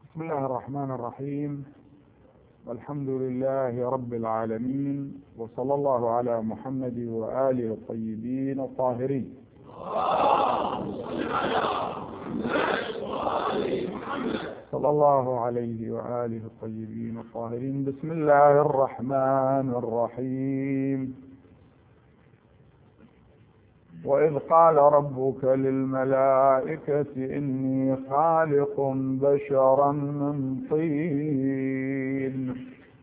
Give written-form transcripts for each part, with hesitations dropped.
بسم الله الرحمن الرحيم. والحمد لله رب العالمين، وصلى الله على محمد وآله الطيبين الطاهرين. صلى الله عليه وآله الطيبين الطاهرين. بسم الله الرحمن الرحيم. وإذ قال ربك للملائكة إني خالق بشرا من طين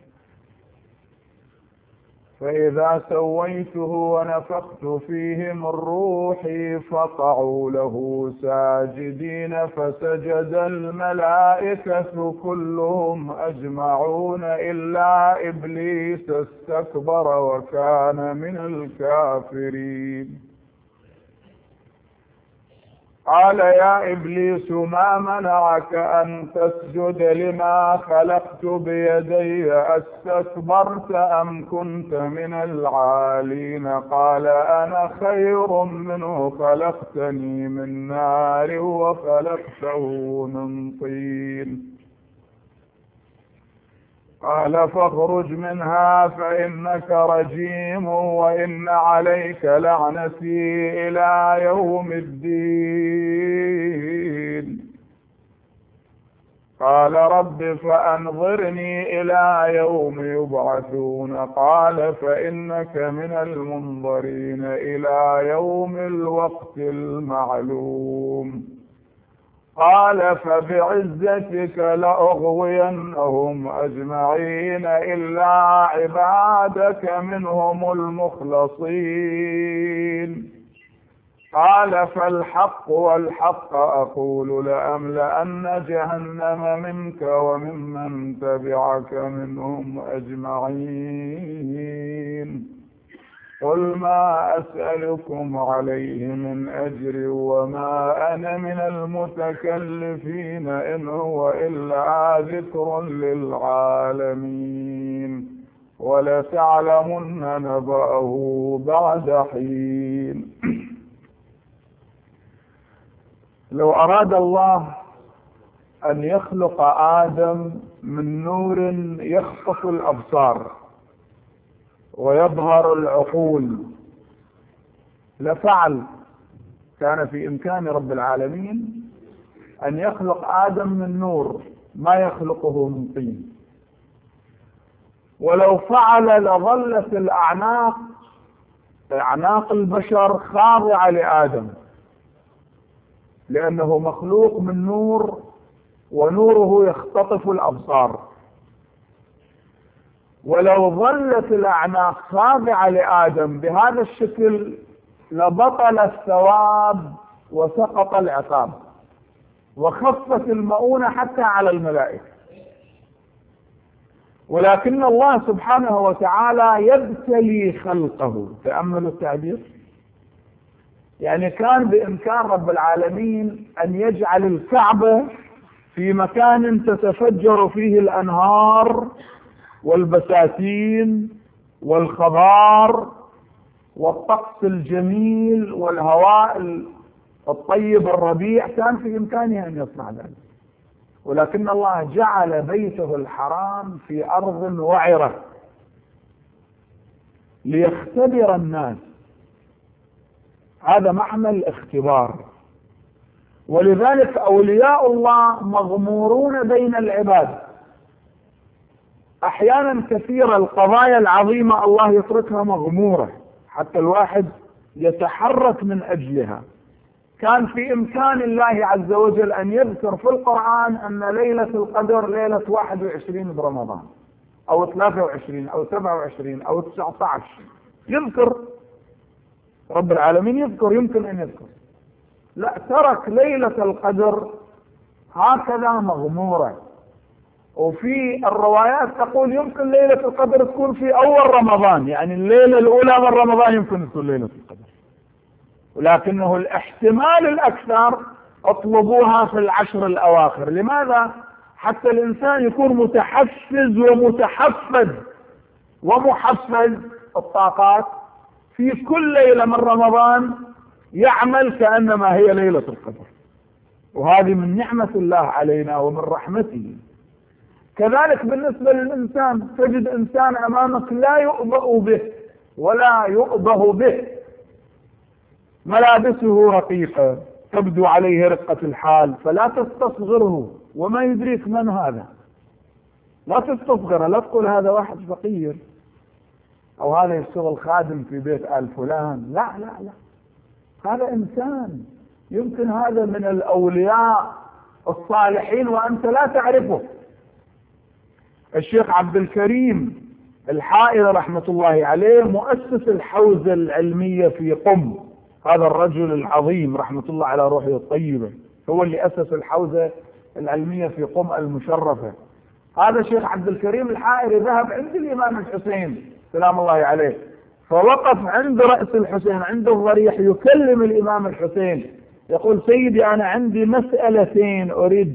فإذا سويته ونفخت فيه من روحي فقعوا له ساجدين فسجد الملائكة كلهم أجمعون إلا إبليس استكبر وكان من الكافرين. قال يا إبليس ما منعك أن تسجد لما خلقت بيدي أستكبرت أم كنت من العالين؟ قال أنا خير منه خلقتني من نار وخلقته من طين. قال فاخرج منها فإنك رجيم وإن عليك لعنتي إلى يوم الدين. قال رب فأنظرني إلى يوم يبعثون. قال فإنك من المنظرين إلى يوم الوقت المعلوم. قال فبعزتك لأغوينهم أجمعين إلا عبادك منهم المخلصين. قال فالحق والحق أقول لأملأن جهنم منك وممن تبعك منهم أجمعين. قل ما أسألكم عليه من أجر وما أنا من المتكلفين إن هو إلا ذكر للعالمين ولتعلمن نبأه بعد حين. لو أراد الله أن يخلق آدم من نور يخطف الأبصار ويظهر العقول لفعل. كان في إمكان رب العالمين أن يخلق آدم من نور ما يخلقه من طين، ولو فعل لظلت أعناق البشر خاضعة لآدم، لأنه مخلوق من نور ونوره يختطف الأبصار. ولو ظلت الأعناق خاضعة لآدم بهذا الشكل لبطل الثواب وسقط العقاب وخفت المؤونة حتى على الملائكة. ولكن الله سبحانه وتعالى يبتلي خلقه. تأملوا التعبير، يعني كان بإمكان رب العالمين أن يجعل الكعبة في مكان تتفجر فيه الأنهار والبساتين والخضار والطقس الجميل والهواء الطيب الربيع، كان في إمكانه أن يصنع ذلك. ولكن الله جعل بيته الحرام في أرض وعرة ليختبر الناس. هذا محمل اختبار. ولذلك أولياء الله مغمورون بين العباد. أحيانا كثيرة القضايا العظيمة الله يتركها مغمورة حتى الواحد يتحرك من أجلها. كان في إمكان الله عز وجل أن يذكر في القرآن أن ليلة القدر ليلة 21 برمضان أو 23 أو 27 أو 19. يذكر رب العالمين، يذكر، يمكن أن يذكر. لا، ترك ليلة القدر هكذا مغمورة. وفي الروايات تقول يمكن ليلة القدر تكون في أول رمضان، يعني الليلة الأولى من رمضان يمكن تكون ليلة القدر، ولكنه الاحتمال الأكثر اطلبوها في العشر الأواخر. لماذا؟ حتى الإنسان يكون متحفز ومتحفز ومحفز الطاقات في كل ليلة من رمضان يعمل كأنما هي ليلة القدر. وهذه من نعمة الله علينا ومن رحمته. كذلك بالنسبة للإنسان، تجد إنسان أمامك لا يؤبأ به ولا يؤبه به، ملابسه رقيقة تبدو عليه رقة الحال، فلا تستصغره، وما يدريك من هذا، لا تستصغره، لا تقول هذا واحد فقير أو هذا يشتغل خادم في بيت آل فلان، لا لا لا، هذا إنسان، يمكن هذا من الأولياء الصالحين وأنت لا تعرفه. الشيخ عبد الكريم الحائري رحمة الله عليه مؤسس الحوزة العلمية في قم، هذا الرجل العظيم رحمة الله على روحه الطيبة، هو اللي أسس الحوزة العلمية في قم المشرفة. هذا الشيخ عبد الكريم الحائري ذهب عند الإمام الحسين سلام الله عليه، فوقف عند رأس الحسين عند الضريح يكلم الإمام الحسين، يقول: سيدي أنا عندي مسألتين أريد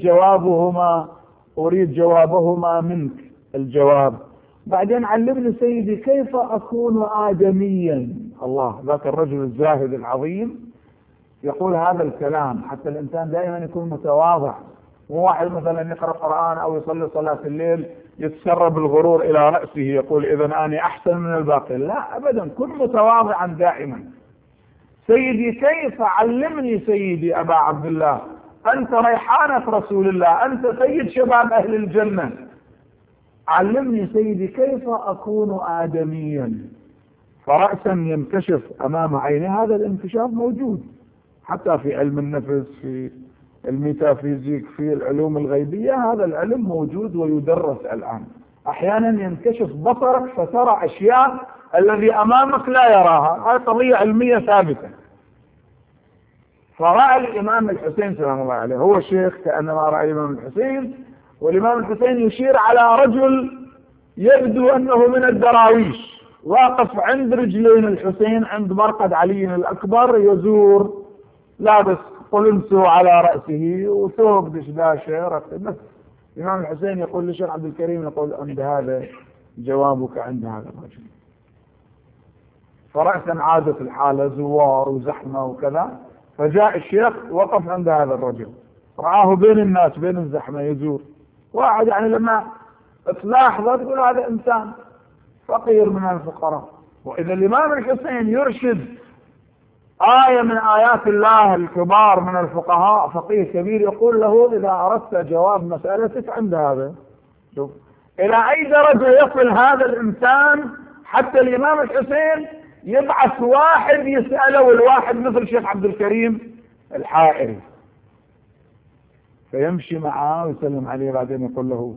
جوابهما منك الجواب، بعدين علمني سيدي كيف أكون آدميا. الله، ذاك الرجل الزاهد العظيم يقول هذا الكلام حتى الإنسان دائما يكون متواضع، مو واحد مثلا يقرأ قرآن أو يصلي صلاة الليل يتسرب الغرور إلى رأسه يقول إذا أنا أحسن من الباقي، لا أبدا، كن متواضعا دائما. سيدي كيف، علمني سيدي أبا عبد الله، أنت ريحانة رسول الله، أنت سيد شباب أهل الجنة، علمني سيدي كيف أكون آدميا. فرأسا ينكشف أمام عينه، هذا الانكشاف موجود حتى في علم النفس، في الميتافيزيك، في العلوم الغيبية، هذا العلم موجود ويدرس الآن. أحيانا ينكشف بصرك فترى أشياء الذي أمامك لا يراها، هذه قضية علمية ثابتة. فرأى الإمام الحسين سلام الله عليه، هو الشيخ كأنما رأى الإمام الحسين، والإمام الحسين يشير على رجل يبدو أنه من الدراويش واقف عند رجلين الحسين عند مرقد علي الأكبر، يزور لابس قلنسو على رأسه وثوب دشداشة بس. الإمام الحسين يقول للشيخ عبد الكريم، يقول عند هذا جوابك عند هذا الرجل. فرأسا عادت الحالة زوار وزحمة وكذا، فجاء الشيخ وقف عند هذا الرجل، رآه بين الناس بين الزحمة يزور واحد، يعني لما تلاحظه تقول هذا إنسان فقير من الفقراء. وإذا الإمام الحسين يرشد آية من آيات الله الكبار من الفقهاء، فقيه كبير، يقول له إذا أردت جواب مسألتك عند هذا. شوف إلى أي درجة يصل هذا الإنسان حتى الإمام الحسين يبعث واحد يسأله، والواحد مثل الشيخ عبد الكريم الحائري، فيمشي معه ويسلم عليه، بعدين يقول له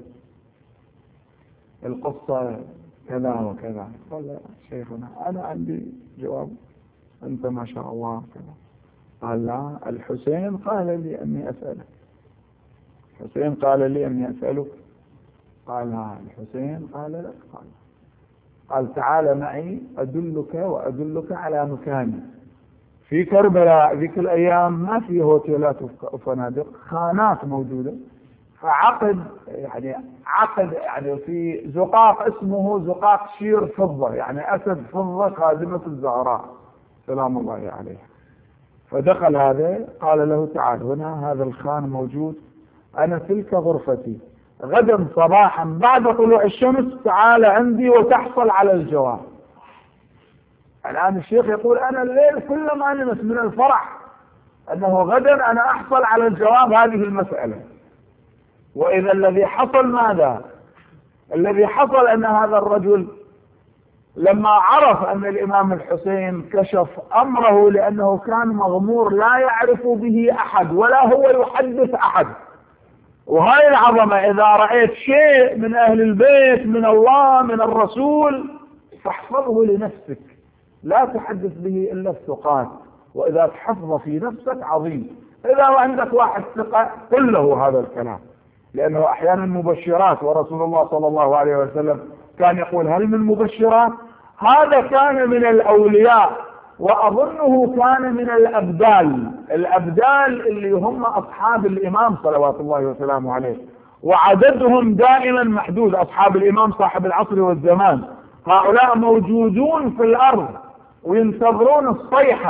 القصة كذا وكذا. قال لا شيخنا أنا عندي جواب، أنت ما شاء الله كذا. قال لا، الحسين قال لي أني أسألك، الحسين قال لي أني أسألك. قال لا، الحسين قال لك. قال تعال معي أدلك وأدلك على مكاني. في كربلاء ذيك الأيام ما في هوتيلات وفنادق، خانات موجودة، فعقد يعني في زقاق اسمه زقاق شير فضة، يعني أسد فضة خادمة الزهراء سلام الله عليها. فدخل هذا قال له تعال هنا، هذا الخان موجود، أنا تلك غرفتي، غدا صباحا بعد طلوع الشمس تعال عندي وتحصل على الجواب. الآن الشيخ يقول أنا الليل كلما نمت من الفرح أنه غدا أنا أحصل على الجواب هذه المسألة. وإذا الذي حصل ماذا؟ الذي حصل أن هذا الرجل لما عرف أن الإمام الحسين كشف أمره، لأنه كان مغمور لا يعرف به أحد ولا هو يحدث أحد، وهاي العظمة، إذا رأيت شيء من أهل البيت من الله من الرسول فاحفظه لنفسك، لا تحدث به إلا الثقات، وإذا تحفظ في نفسك عظيم. إذا عندك واحد ثقة قل له هذا الكلام، لأنه أحيانا مبشرات، ورسول الله صلى الله عليه وسلم كان يقول هل من مبشرات؟ هذا كان من الأولياء، وأظنه كان من الأبدال اللي هم أصحاب الإمام صلوات الله وسلامه عليه، وعددهم دائما محدود، أصحاب الإمام صاحب العصر والزمان، هؤلاء موجودون في الأرض وينتظرون الصيحة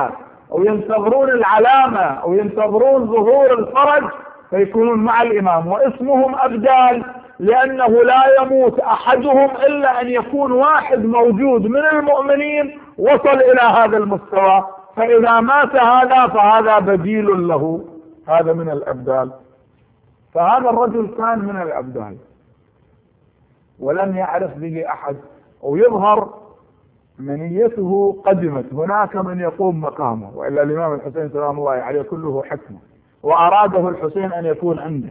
أو ينتظرون العلامة أو ينتظرون ظهور الفرج فيكونون مع الإمام، واسمهم أبدال، لأنه لا يموت أحدهم إلا أن يكون واحد موجود من المؤمنين وصل إلى هذا المستوى، فإذا مات هذا فهذا بديل له، هذا من الأبدال. فهذا الرجل كان من الأبدال ولم يعرف به أحد، ويظهر منيته قدمت، هناك من يقوم مقامه، وإلا الإمام الحسين سلام الله عليه كله حكمه، وأراده الحسين أن يكون عنده.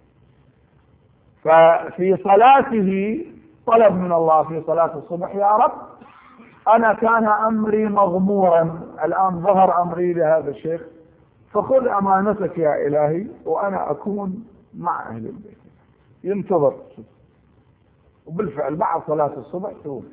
ففي صلاته طلب من الله في صلاة الصبح: يا رب أنا كان أمري مغمورا، الآن ظهر أمري لهذا الشيخ، فخذ أمانتك يا إلهي وأنا أكون مع أهل البيت. ينتظر، وبالفعل بعد صلاة الصبح توفي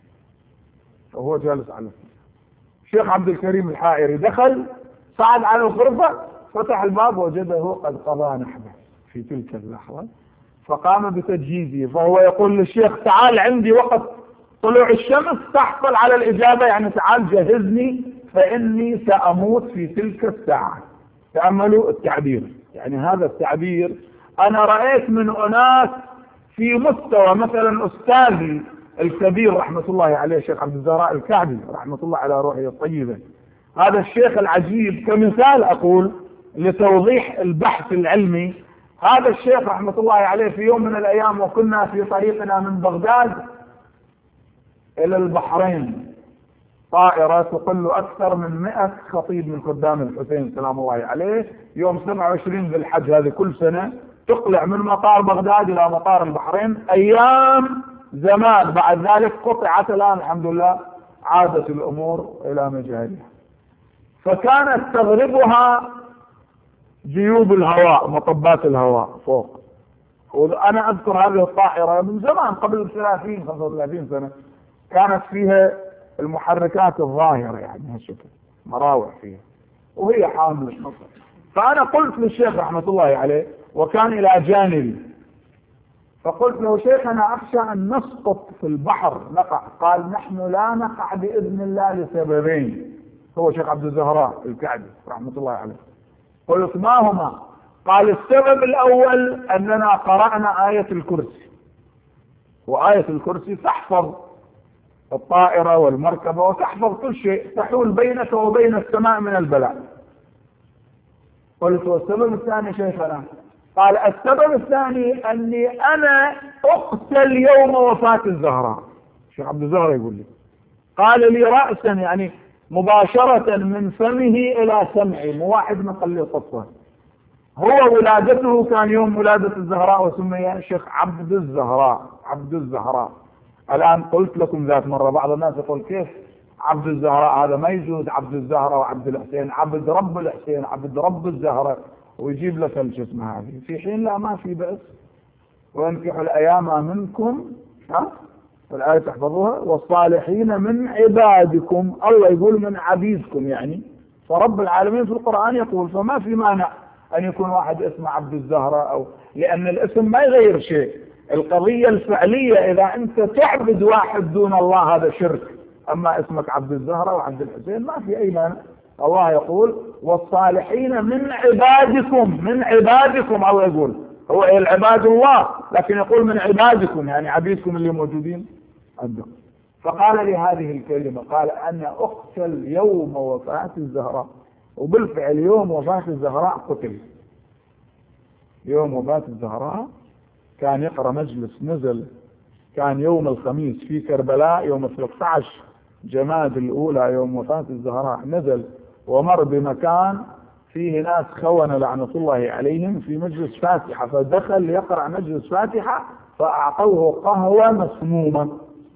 وهو جالس على السرير. الشيخ عبد الكريم الحائري دخل، صعد على الغرفة، فتح الباب وجده قد قضى نحبه في تلك اللحظة، فقام بتجهيزه، فهو يقول للشيخ: تعال عندي وقت طلوع الشمس تحصل على الإجابة، يعني تعال جهزني فإني سأموت في تلك الساعة. تأملوا التعبير، يعني هذا التعبير أنا رأيت من أناس في مستوى، مثلا أستاذي الكبير رحمة الله عليه الشيخ عبد الزهراء الكعبي رحمة الله على روحه الطيبة، هذا الشيخ العجيب، كمثال أقول لتوضيح البحث العلمي، هذا الشيخ رحمة الله عليه في يوم من الأيام وكنا في طريقنا من بغداد إلى البحرين، طائرة تقل أكثر من 100 خطيب من خدام الحسين سلام الله عليه، يوم 27 ذي الحج هذه كل سنة تقلع من مطار بغداد إلى مطار البحرين أيام زمان، بعد ذلك قطعت، الآن الحمد لله عادت الأمور إلى مجاريها. فكانت تغربها جيوب الهواء، مطبات الهواء فوق، وأنا أذكر هذه الطائرة من زمان قبل 30-35 سنة، كانت فيها المحركات الظاهرة، يعني هالشكل مراوح فيها، وهي حاملة مصر. فأنا قلت للشيخ رحمة الله عليه وكان إلى جانبي، فقلت له: شيخ أنا أخشى أن نسقط في البحر نقع. قال: نحن لا نقع بإذن الله لسببين. هو شيخ عبد الزهراء الكعبي رحمة الله عليه. قلت: ما هما؟ قال: السبب الأول أننا قرأنا آية الكرسي، وآية الكرسي تحفظ الطائرة والمركبة وتحفظ كل شيء، تحول بينك وبين السماء من البلاء. قلت: والسبب الثاني شيخنا؟ قال: السبب الثاني أني أنا أقتل يوم وفاة الزهراء. الشيخ عبد الزهراء يقول لي، قال لي رأسا، يعني مباشرة من فمه إلى سمعي، مو واحد ما قال لي قصة. هو ولادته كان يوم ولادة الزهراء وسمي الشيخ عبد الزهراء، عبد الزهراء. الآن قلت لكم ذات مرة بعض الناس يقول: كيف عبد الزهراء؟ هذا ما يجوز، عبد الزهراء وعبد الحسين، عبد رب الحسين، عبد رب الزهراء، ويجيب لك شو اسمها هذه، في حين لا، ما في بأس. وانكحوا الأيام منكم، الآية تحفظوها، والصالحين من عبادكم، الله يقول من عبيدكم يعني، فرب العالمين في القرآن يقول، فما في مانع أن يكون واحد اسمه عبد الزهراء، أو لأن الاسم ما يغير شيء، القضية الفعلية إذا أنت تعبد واحد دون الله هذا شرك، أما اسمك عبد الزهراء وعبد الحسين ما في أي مانع. الله يقول: والصالحين من عبادكم، من عبادكم، الله يقول هو العباد الله، لكن يقول من عبادكم، يعني عبيدكم اللي موجودين عندكم. فقال لي هذه الكلمة، قال: أنا أقتل يوم وفاة الزهراء. وبالفعل يوم وفاة الزهراء قتل. يوم وفاة الزهراء كان يقرأ مجلس نزل، كان يوم الخميس في كربلاء، يوم 13 جماد الأولى يوم وفاة الزهراء، نزل ومر بمكان فيه ناس خونة لعنة الله عليهم في مجلس فاتحة، فدخل يقرأ مجلس فاتحة فأعطوه قهوة مسمومة،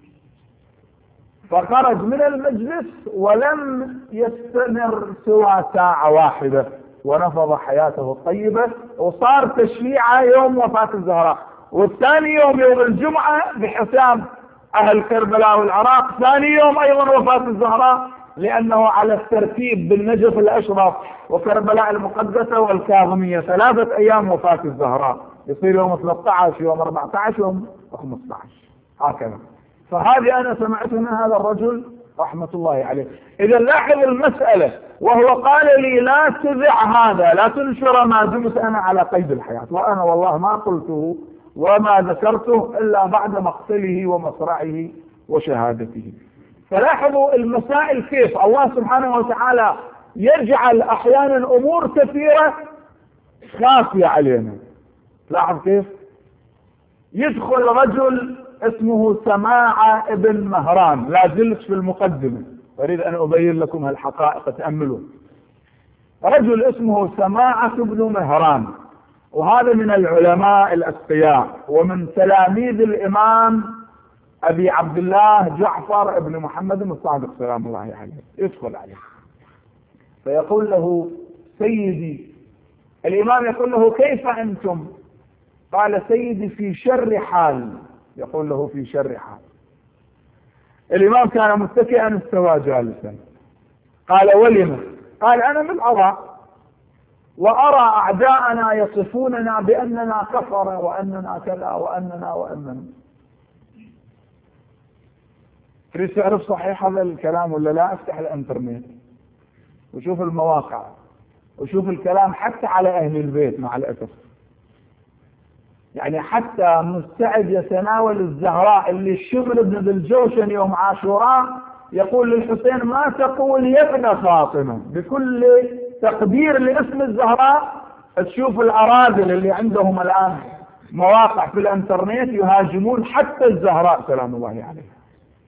فخرج من المجلس ولم يستمر سوى ساعة واحدة ونفض حياته الطيبة، وصار تشييعه يوم وفاة الزهراء. والثاني يوم، يوم الجمعة، بحساب أهل كربلاء والعراق ثاني يوم أيضا وفاة الزهراء، لأنه على الترتيب بالنجف الأشرف وكربلاء المقدسة والكاظمية، 3 أيام وفاة الزهراء، يصير يوم 13 يوم 14 يوم 15 هكذا. فهذه أنا سمعت من هذا الرجل رحمة الله عليه. إذا لاحظ المسألة، وهو قال لي لا تذع هذا، لا تنشر ما دمت أنا على قيد الحياة، وأنا والله ما قلته وما ذكرته إلا بعد مقتله ومصرعه وشهادته. فلاحظوا المسائل كيف الله سبحانه وتعالى يجعل أحيانا أمور كثيرة خافية علينا. لاحظ كيف يدخل رجل اسمه سماعة ابن مهران، لا زلت في المقدمة أريد أن أبين لكم هالحقائق تأملوا. رجل اسمه سماعة ابن مهران، وهذا من العلماء الأتقياء ومن تلاميذ الإمام أبي عبد الله جعفر ابن محمد الصادق سلام الله عليه. يدخل عليه فيقول له سيدي، الإمام يقول له كيف أنتم؟ قال سيدي في شر حال. يقول له في شر حال. الإمام كان متكئا استوى جالسا. قال ولم؟ قال أنا من أرى وأرى أعداءنا يصفوننا بأننا كفر وأننا كذا وأننا. تريد تعرف صحيح هذا الكلام ولا لا؟ افتح الانترنت وشوف المواقع وشوف الكلام حتى على أهل البيت. مع الأسف يعني حتى مستعد يتناول الزهراء اللي الشبل بن ذي الجوشن يوم عاشوراء يقول للحسين ما تقول يا ابن فاطمة، بكل تقدير لاسم الزهراء. تشوف الأراذل اللي عندهم الآن مواقع في الانترنت يهاجمون حتى الزهراء سلام الله عليها،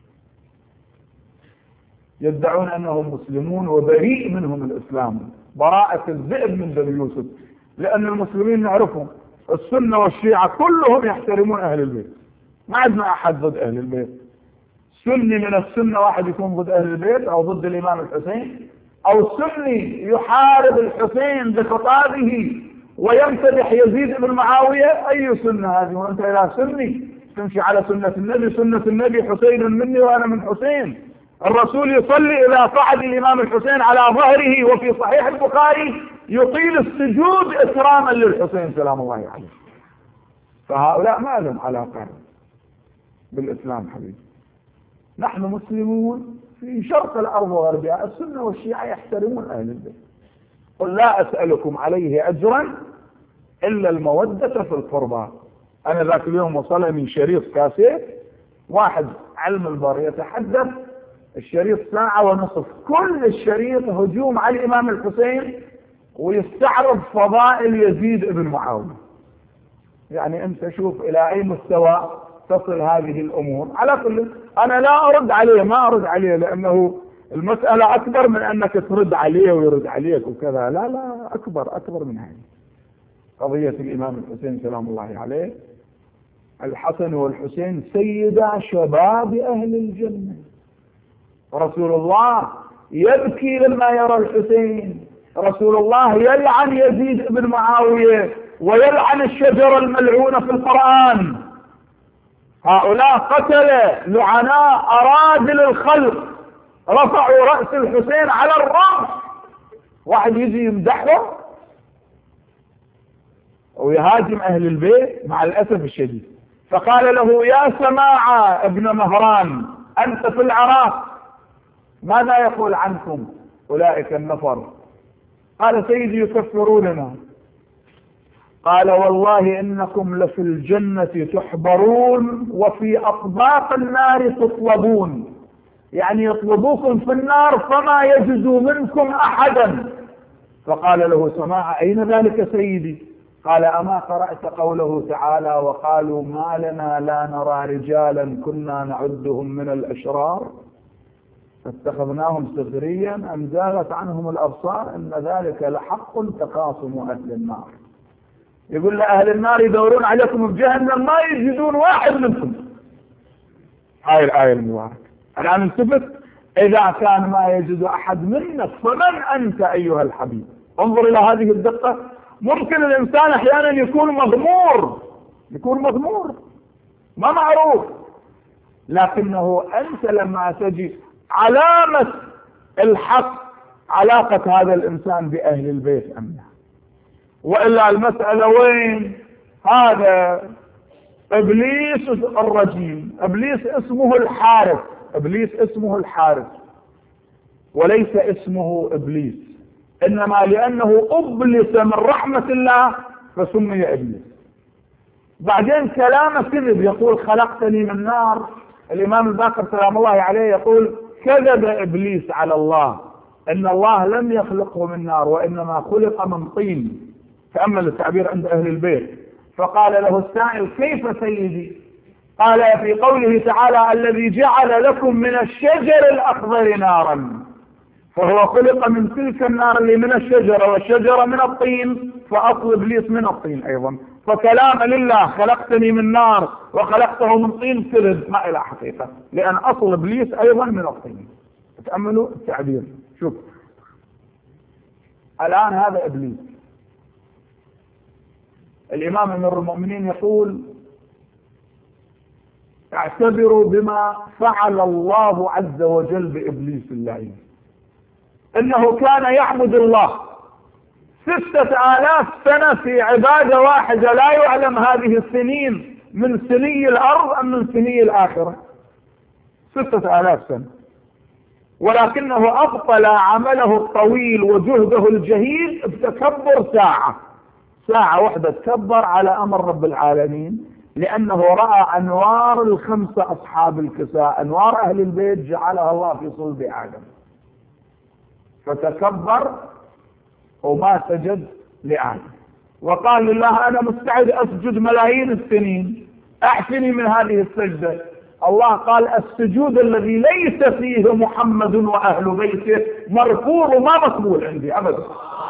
يدعون أنهم مسلمون وبريء منهم الإسلام براءة الذئب من بني يوسف، لأن المسلمين نعرفهم السنة والشيعة كلهم يحترمون أهل البيت، ما عندنا أحد ضد أهل البيت. سني من السنة واحد يكون ضد أهل البيت أو ضد الإمام الحسين، أو سني يحارب الحسين بخطابه ويمتدح يزيد بن معاوية. أي سنة هذه وأنت إلى سني تمشي على سنة النبي؟ سنة النبي حسين مني وأنا من حسين. الرسول يصلي إلى صعد الإمام الحسين على ظهره، وفي صحيح البخاري يطيل السجود إكراما للحسين سلام الله عليه. فهؤلاء ما لهم علاقة بالإسلام حبيبي. نحن مسلمون في شرق الأرض وغربها، السنة والشيعة يحترمون أهل البيت. قل لا أسألكم عليه أجرا إلا المودة في القربى. أنا ذاك اليوم وصلني شريط كاسيت واحد علم البر يتحدث، الشريط ساعة ونصف، كل الشريط هجوم على الإمام الحسين ويستعرض فضائل يزيد بن معاوية. يعني أنت شوف إلى أي مستوى تصل هذه الأمور. على كل أنا لا أرد عليه، ما أرد عليه، لأنه المسألة أكبر من أنك ترد عليه ويرد عليك وكذا. لا أكبر من هذه قضية الإمام الحسين سلام الله عليه. الحسن والحسين سيدا شباب أهل الجنة. رسول الله يبكي لما يرى الحسين، رسول الله يلعن يزيد بن معاوية ويلعن الشجرة الملعونة في القرآن. هؤلاء قتلة لعناء أراذل الخلق رفعوا رأس الحسين على الرمح، واحد يجي يمدحه ويهاجم أهل البيت مع الأسف الشديد. فقال له يا سماعة ابن مهران أنت في العراق ماذا يقول عنكم أولئك النفر؟ قال سيدي يكفروننا. قال والله إنكم لفي الجنة تحبرون وفي أطباق النار تطلبون، يعني يطلبوكم في النار فما يجدوا منكم أحدا. فقال له سماعة أين ذلك سيدي؟ قال أما قرأت قوله تعالى وقالوا ما لنا لا نرى رجالا كنا نعدهم من الأشرار فاتخذناهم سخريا أم زاغت عنهم الأبصار إن ذلك لحق تخاصم أهل النار. يقول لأهل النار يدورون عليكم في جهنم ما يجدون واحد منكم. هاي الآية المباركة. الآن انتبه، إذا كان ما يجد أحد منك فمن أنت أيها الحبيب؟ انظر إلى هذه الدقة. ممكن الإنسان أحيانا يكون مغمور ما معروف، لكنه أنت لما تجي علامة الحق علاقة هذا الإنسان بأهل البيت أم لا؟ وإلا المسألة وين؟ هذا إبليس الرجيم، إبليس اسمه الحارث، وليس اسمه إبليس، إنما لأنه أبلس من رحمة الله فسمي إبليس. بعدين كلامه كذب، يقول خلقتني من نار. الإمام الباقر سلام الله عليه يقول كذب إبليس على الله، إن الله لم يخلقه من نار وإنما خلق من طين. تأمل التعبير عند أهل البيت. فقال له السائل كيف سيدي؟ قال في قوله تعالى الذي جعل لكم من الشجر الأخضر نارا، فهو خلق من تلك النار اللي من الشجرة، والشجرة من الطين، فأصل إبليس من الطين أيضا. فكلام لله خلقتني من نار وخلقته من طين كذب ما إلى حقيقة، لأن أصل إبليس أيضا من الطين. تأملوا التعبير. شوف الآن هذا إبليس. الإمام أمير المؤمنين يقول اعتبروا بما فعل الله عز وجل بإبليس اللعين، إنه كان يعبد الله 6000 سنة في عبادة واحدة، لا يعلم هذه السنين من سني الأرض أم من سني الآخرة. 6000 سنة، ولكنه أبطل عمله الطويل وجهده الجهيد بتكبر ساعة واحدة تكبر على أمر رب العالمين، لأنه رأى أنوار الخمسة أصحاب الكساء، أنوار أهل البيت جعلها الله في صلب آدم، فتكبر وما سجد لآدم، وقال لله أنا مستعد أسجد ملايين السنين، أعفني من هذه السجدة. الله قال السجود الذي ليس فيه محمد وأهل بيته مرفوض وما مقبول عندي أبدا.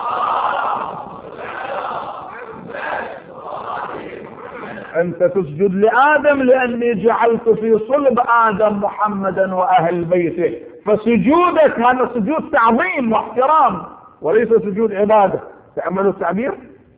أنت تسجد لآدم لأني جعلت في صلب آدم محمدا وأهل بيته، فسجودك هذا سجود تعظيم واحترام وليس سجود عبادة. تأملوا التعبير،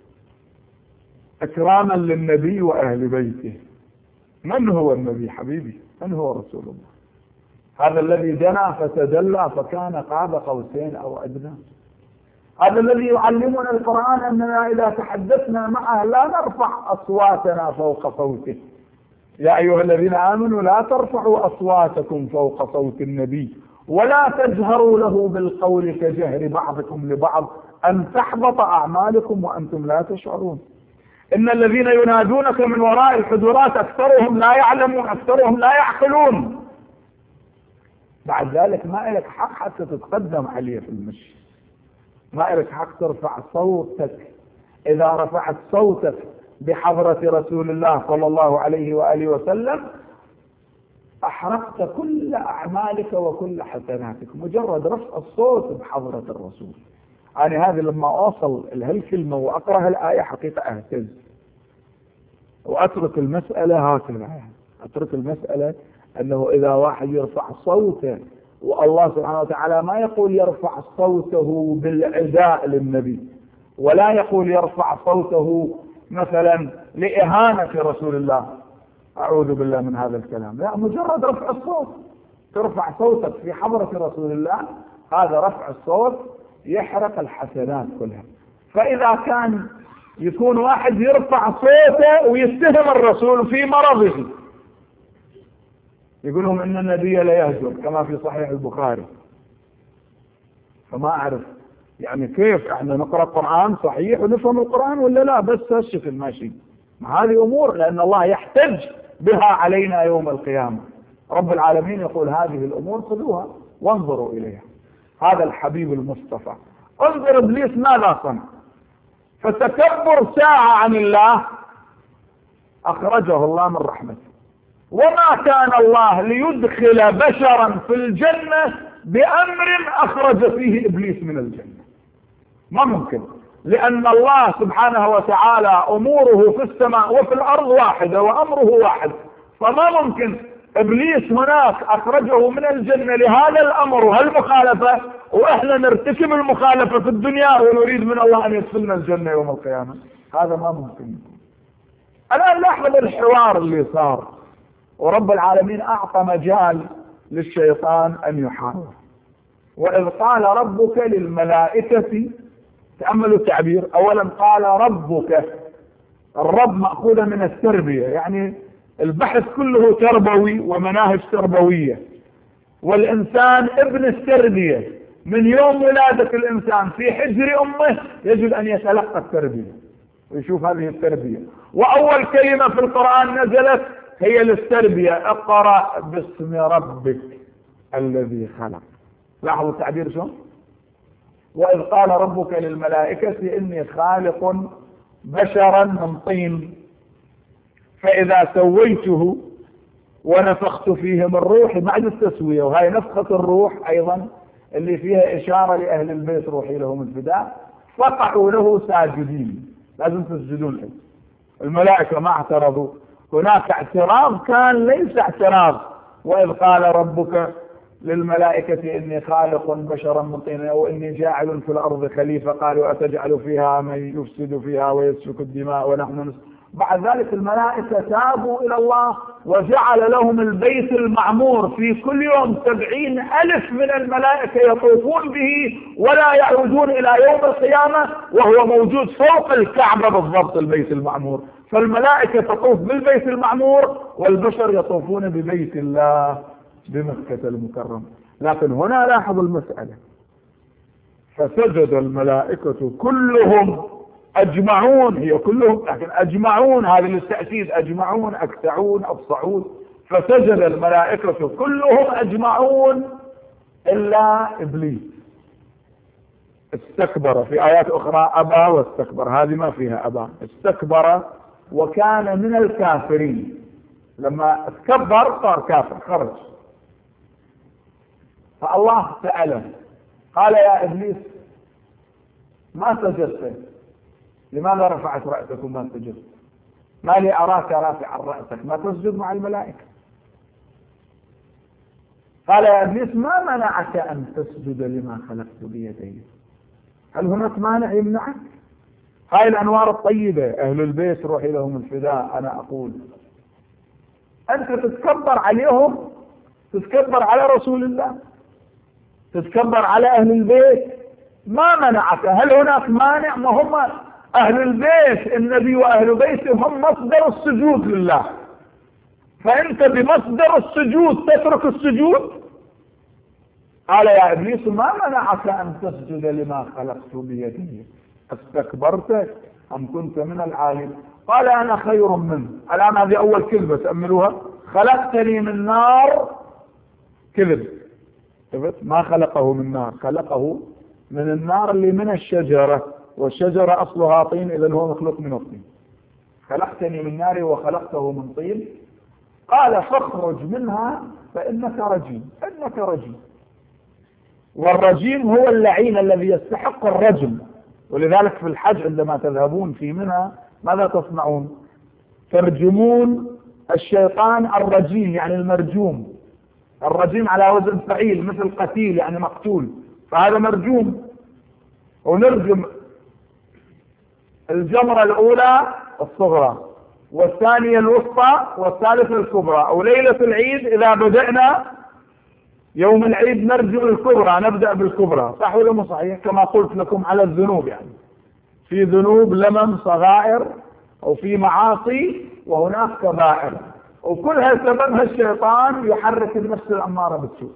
إكراما للنبي وأهل بيته. من هو النبي حبيبي؟ من هو رسول الله؟ هذا الذي دنا فتدلى فكان قاب قوسين أو أدنى. هذا الذي يعلمنا القرآن أننا إذا تحدثنا معه لا نرفع أصواتنا فوق صوته. يا أيها الذين آمنوا لا ترفعوا أصواتكم فوق صوت النبي ولا تجهروا له بالقول كجهر بعضكم لبعض أن تحبط أعمالكم وأنتم لا تشعرون. إن الذين ينادونك من وراء الحجرات أكثرهم لا يعلمون أكثرهم لا يعقلون. بعد ذلك ما لك حق حتى تتقدم عليه في المشي، ما لك حق ترفع صوتك. إذا رفعت صوتك بحضرة رسول الله صلى الله عليه وآله وسلم أحرقت كل أعمالك وكل حسناتك. مجرد رفع الصوت بحضرة الرسول. يعني هذه لما أوصل هالكلمة وأقرأ الآية حقيقة أهتز وأترك المسألة هكذا. أترك المسألة أنه إذا واحد يرفع صوته، والله سبحانه وتعالى ما يقول يرفع صوته بالعداء للنبي، ولا يقول يرفع صوته مثلا لإهانة رسول الله، أعوذ بالله من هذا الكلام. لا، مجرد رفع الصوت. ترفع صوتك في حضرة رسول الله، هذا رفع الصوت يحرق الحسنات كلها. فإذا كان يكون واحد يرفع صوته ويستهم الرسول في مرضه، يقول لهم إن النبي لا يهجر كما في صحيح البخاري، فما أعرف يعني كيف احنا نقرأ القرآن صحيح ونفهم القرآن ولا لا؟ بس هالشكل ماشي. هذه أمور لأن الله يحتج بها علينا يوم القيامة. رب العالمين يقول هذه الأمور خذوها وانظروا إليها. هذا الحبيب المصطفى. انظر إبليس ماذا صنع. فتكبر ساعة عن الله أخرجه الله من رحمته. وما كان الله ليدخل بشرا في الجنة بأمر أخرج فيه إبليس من الجنة. ما ممكن، لأن الله سبحانه وتعالى أموره في السماء وفي الأرض واحدة وأمره واحد، فما ممكن إبليس هناك أخرجه من الجنة لهذا الأمر وهالمخالفة، وإحنا نرتكب المخالفة في الدنيا ونريد من الله أن يدخلنا الجنة يوم القيامة. هذا ما ممكن. الآن لاحظ الحوار اللي صار، ورب العالمين أعطى مجال للشيطان أن يحاور. وإذ قال ربك للملائكة، تأملوا التعبير، أولا قال ربك. الرب مأخوذة من التربية، يعني البحث كله تربوي ومناهج تربوية، والإنسان ابن التربية، من يوم ولادة الإنسان في حجر أمه يجب أن يتلقى التربية ويشوف هذه التربية. وأول كلمة في القرآن نزلت هي للتربية: اقرأ باسم ربك الذي خلق. لاحظوا التعبير شو؟ وإذ قال ربك للملائكة إني خالق بشرا من طين فإذا سويته ونفخت فيه من روحي. بعد التسوية، وهي نفخة الروح أيضا اللي فيها إشارة لأهل البيت روحي لهم الفداء، فقعوا له ساجدين. لازم تسجدون له. الملائكة ما اعترضوا، هناك اعتراض كان ليس اعتراض. وإذ قال ربك للملائكة إني خالق بشرا من طين وإني جاعل في الأرض خليفة قالوا أتجعل فيها من يفسد فيها ويسفك الدماء ونحن بعد ذلك الملائكة تابوا إلى الله وجعل لهم البيت المعمور في كل يوم 70,000 من الملائكة يطوفون به ولا يعودون إلى يوم القيامة، وهو موجود فوق الكعبة بالضبط البيت المعمور. فالملائكة تطوف بالبيت المعمور والبشر يطوفون ببيت الله بمكة المكرمة. لكن هنا لاحظ المسألة: فسجد الملائكة كلهم أجمعون. هي كلهم لكن أجمعون، هذا للتأكيد، أجمعون أكتعون أبصعون. فسجد الملائكة كلهم أجمعون إلا إبليس، استكبر. في آيات أخرى أبى واستكبر، هذه ما فيها أبى، استكبر وكان من الكافرين. لما استكبر صار كافر، خرج. فالله سأله قال: يا إبليس ما سجدت؟ لماذا رفعت رأسك وما سجدت؟ ما لي أراك رافعا رأسك، ما تسجد مع الملائكة؟ قال: يا إبليس ما منعك أن تسجد لما خلقت بيدي؟ هل هناك مانع يمنعك؟ هاي الأنوار الطيبة أهل البيت روحي لهم الفداء. أنا أقول أنت تتكبر عليهم، تتكبر على رسول الله، تتكبر على أهل البيت، ما منعك؟ هل هناك مانع؟ ما هم أهل البيت، النبي وأهل بيته هم مصدر السجود لله، فأنت بمصدر السجود تترك السجود؟ قال: يا إبليس ما منعك أن تسجد لما خلقت بيدي؟ استكبرت أم كنت من العالين؟ قال: أنا خير منه. الآن هذه أول كلمة تأملوها: خلقتني من نار. كذب، ما خلقه من نار، خلقه من النار اللي من الشجرة، والشجرة أصلها طين، إذن هو مخلوق من الطين. خلقتني من نار وخلقته من طين. قال: فاخرج منها فإنك رجيم. إنك رجيم. والرجيم هو اللعين الذي يستحق الرجم. ولذلك في الحج عندما تذهبون في منى ماذا تصنعون؟ ترجمون الشيطان الرجيم، يعني المرجوم. الرجيم على وزن فعيل، مثل قتيل يعني مقتول، فهذا مرجوم. ونرجم الجمرة الأولى الصغرى، والثانية الوسطى، والثالثة الكبرى. وليلة العيد إذا بدأنا يوم العيد نرجم الكبرى، نبدأ بالكبرى. صح ولا مو صحيح؟ كما قلت لكم على الذنوب، يعني في ذنوب لمم صغائر، أو في معاصي، وهناك كبائر، وكلها سببها الشيطان يحرك النفس الأمارة بالسوء.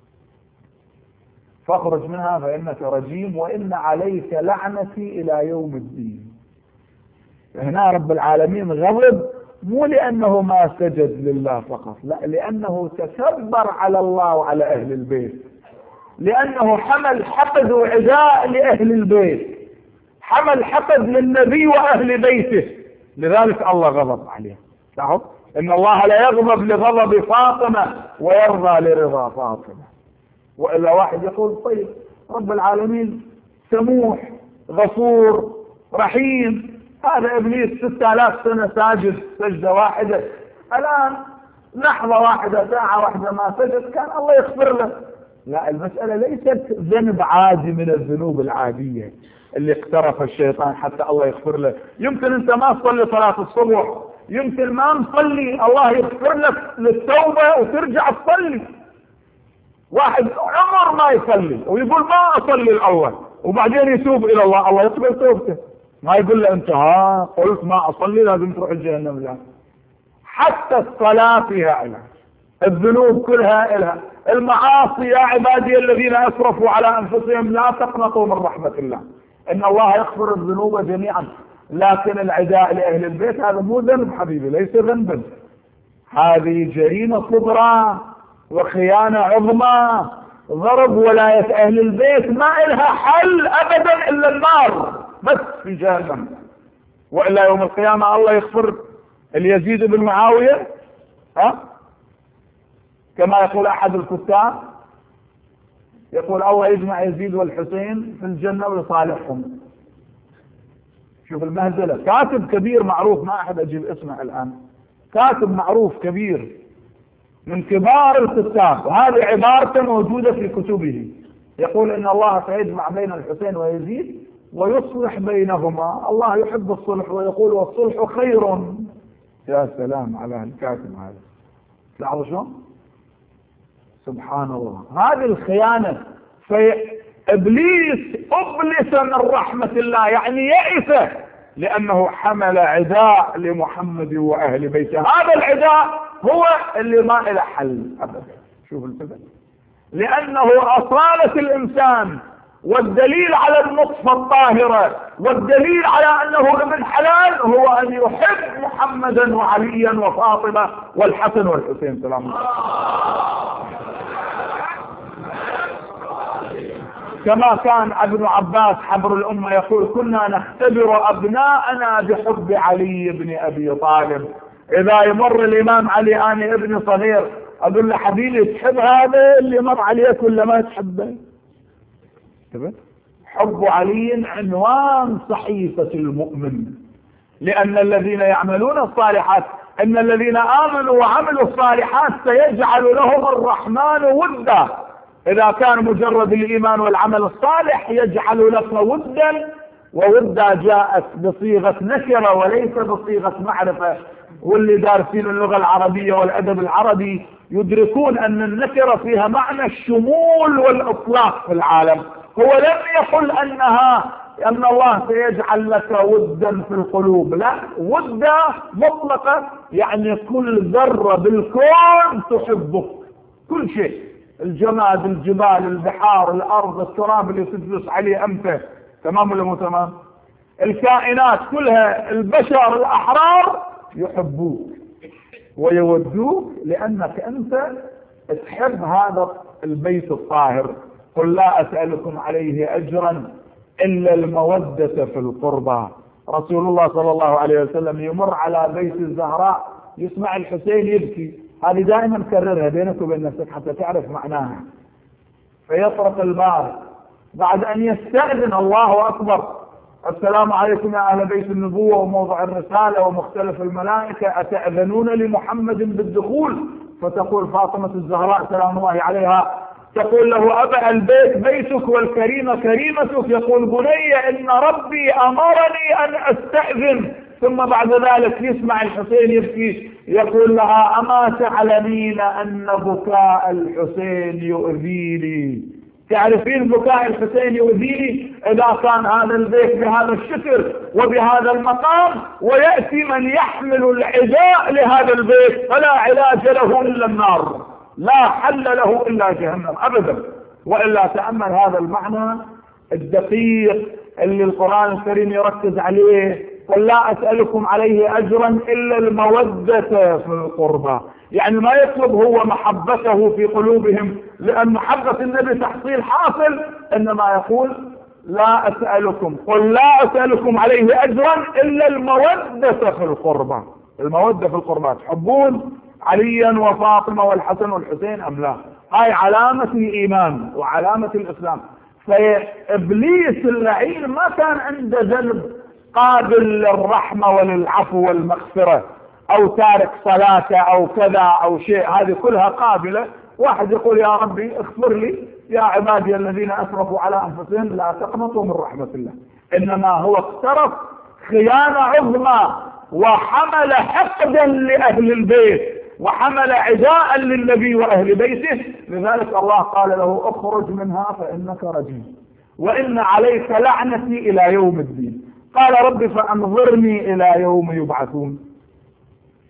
فاخرج منها فإنك رجيم وإن عليك لعنتي إلى يوم الدين. هنا رب العالمين غضب مو لأنه ما سجد لله فقط، لا، لأنه تكبر على الله وعلى أهل البيت، لأنه حمل حقد وعداء لأهل البيت، حمل حقد للنبي وأهل بيته، لذلك الله غضب عليه. لاحظ إن الله لا يغضب لغضب فاطمة ويرضى لرضا فاطمة. وإلا واحد يقول: طيب رب العالمين سموح غفور رحيم، هذا إبليس 6000 سنة ساجد سجدة واحدة، الآن لحظة واحدة ساعة واحدة ما سجد كان الله يغفر له. لا، المسألة ليست ذنب عادي من الذنوب العادية اللي اقترف الشيطان حتى الله يغفر له. يمكن أنت ما تصلي صلاة الصبح، يمكن ما نصلي، الله يغفر لك للتوبة وترجع تصلي. واحد عمر ما يصلي ويقول ما أصلي الأول، وبعدين يتوب إلى الله، الله يقبل توبته. ما يقول له أنت قلت ما أصلي لازم تروح الجهنم. لا، حتى الصلاة فيها علاج. الذنوب كلها إلها. المعاصي يا عبادي الذين أسرفوا على أنفسهم لا تقنطوا من رحمة الله، إن الله يغفر الذنوب جميعا، لكن العداء لأهل البيت هذا مو ذنب حبيبي، ليس ذنبا، هذه جريمة كبرى وخيانة عظمى. ضرب ولاية أهل البيت ما إلها حل أبدا إلا النار بس في جهنم، وإلا يوم القيامة الله يغفر اليزيد بن معاوية كما يقول أحد الكتاب، يقول الله يجمع يزيد والحسين في الجنة ويصالحهم. شوف المهزلة، كاتب كبير معروف ما أحد أجيب اسمه الآن، كاتب معروف كبير من كبار الكتاب، وهذه عبارة موجودة في كتبه، يقول إن الله سيجمع بين الحسين ويزيد ويصلح بينهما، الله يحب الصلح ويقول والصلح خير. يا سلام على الكاتب هذا، لاحظوا شلون سبحان الله هذه الخيانة. فإبليس أبلس من رحمة الله، يعني يئس لأنه حمل عداء لمحمد وأهل بيته. هذا العداء هو اللي ما له حل أبدا. شوف الفكرة، لأنه أصالة الإنسان، والدليل على النطفة الطاهرة والدليل على أنه ابن حلال هو أن يحب محمدا وعليا وفاطمة والحسن والحسين سلام الله. كما كان ابن عباس حبر الأمة يقول كنا نختبر أبناءنا بحب علي بن أبي طالب. إذا يمر الإمام علي أنا ابن صغير أقول له حبيبي تحب هذا اللي مر عليك ولا ما تحبه؟ حب علي عنوان صحيفة المؤمن، لأن الذين يعملون الصالحات، إن الذين آمنوا وعملوا الصالحات سيجعل لهم الرحمن ودا. إذا كان مجرد الإيمان والعمل الصالح يجعل لك ودا، وودا جاءت بصيغة نكرة وليس بصيغة معرفة، واللي دارسين اللغة العربية والأدب العربي يدركون أن النكرة فيها معنى الشمول والإطلاق في العالم. هو لم يقل أن الله سيجعل لك ودا في القلوب، لا، ودا مطلقة يعني كل ذرة بالكون تحبك، كل شيء، الجماد، الجبال، البحار، الأرض، التراب اللي تجلس عليه أنت، تمام ولا مو تمام؟ الكائنات كلها، البشر الأحرار يحبوك ويودوك لأنك أنت تحب هذا البيت الطاهر. قل لا أسألكم عليه أجرا إلا المودة في القربى. رسول الله صلى الله عليه وسلم يمر على بيت الزهراء يسمع الحسين يبكي، هذه دائما كررها بينك وبين نفسك حتى تعرف معناها. فيطرق الباب بعد أن يستأذن الله أكبر، السلام عليكم يا أهل بيت النبوة وموضع الرسالة ومختلف الملائكة، أتأذنون لمحمد بالدخول؟ فتقول فاطمة الزهراء سلام الله عليها، تقول له أبا البيت بيتك والكريمة كريمتك، يقول بني إن ربي أمرني أن أستأذن. ثم بعد ذلك يسمع الحسين يبكي، يقول لها أما تعلمين أن بكاء الحسين يؤذيني؟ تعرفين بكاء الحسين يؤذيني إذا كان هذا البيت بهذا الشكل وبهذا المقام، ويأتي من يحمل العداء لهذا البيت فلا علاج له إلا النار، لا حل له إلا جهنم أبدا. وإلا تأمل هذا المعنى الدقيق اللي القرآن الكريم يركز عليه، قل لا أسألكم عليه أجرا إلا المودة في القربى، يعني ما يطلب هو محبته في قلوبهم لأن محبة النبي تحصيل حاصل، إنما يقول لا أسألكم، قل لا أسألكم عليه أجرا إلا المودة في القربى. المودة في القربى، تحبون عليا وفاطمة والحسن والحسين أم لا؟ هاي علامة الإيمان وعلامة الإسلام. فإبليس اللعين ما كان عنده ذنب قابل للرحمة وللعفو والمغفرة، أو تارك صلاته أو كذا أو شيء، هذه كلها قابلة. واحد يقول يا ربي اغفر لي، يا عبادي الذين أسرفوا على أنفسهم لا تقنطوا من رحمة الله، إنما هو اقترف خيانة عظمى وحمل حقدا لأهل البيت وحمل عداء للنبي وأهل بيته. لذلك الله قال له اخرج منها فإنك رجيم وإن عليك لعنتي إلى يوم الدين. قال رب فأنظرني إلى يوم يبعثون.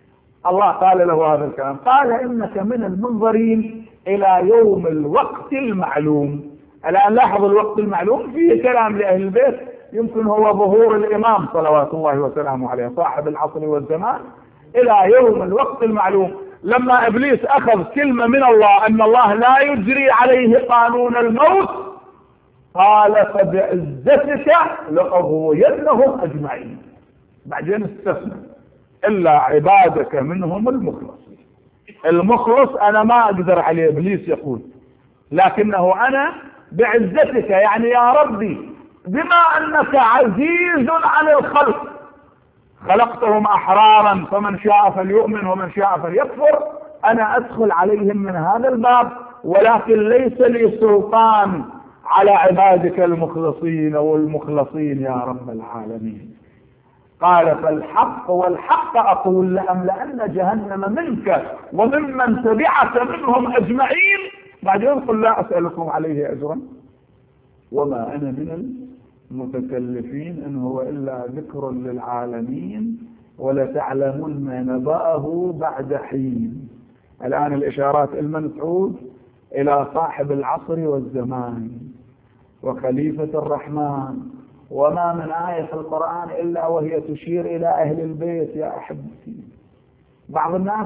الله قال له هذا الكلام، قال إنك من المنظرين إلى يوم الوقت المعلوم. الآن لاحظ الوقت المعلوم فيه كلام لأهل البيت، يمكن هو ظهور الإمام صلوات الله وسلامه عليه صاحب العصر والزمان، إلى يوم الوقت المعلوم. لما إبليس أخذ كلمة من الله أن الله لا يجري عليه قانون الموت، قال فبعزتك لأغوينهم أجمعين. بعدين استثنى إلا عبادك منهم المخلصين. المخلص أنا ما أقدر عليه، إبليس يقول، لكنه أنا بعزتك، يعني يا ربي بما أنك عزيز عن الخلق خلقتهم أحرارا فمن شاء فليؤمن ومن شاء فليكفر، أنا أدخل عليهم من هذا الباب، ولكن ليس لي سلطان على عبادك المخلصين والمخلصين يا رب العالمين. قال فالحق والحق أقول لأملأن جهنم منك وممن تبعك منهم أجمعين. بعدين قل لا أسألكم عليه أجرا وما أنا من المتكلفين إن هو إلا ذكر للعالمين ولتعلمن نبأه بعد حين. الآن الإشارات المنسعود إلى صاحب العصر والزمان وخليفة الرحمن، وما من آية في القرآن إلا وهي تشير إلى أهل البيت يا أحبتي. بعض الناس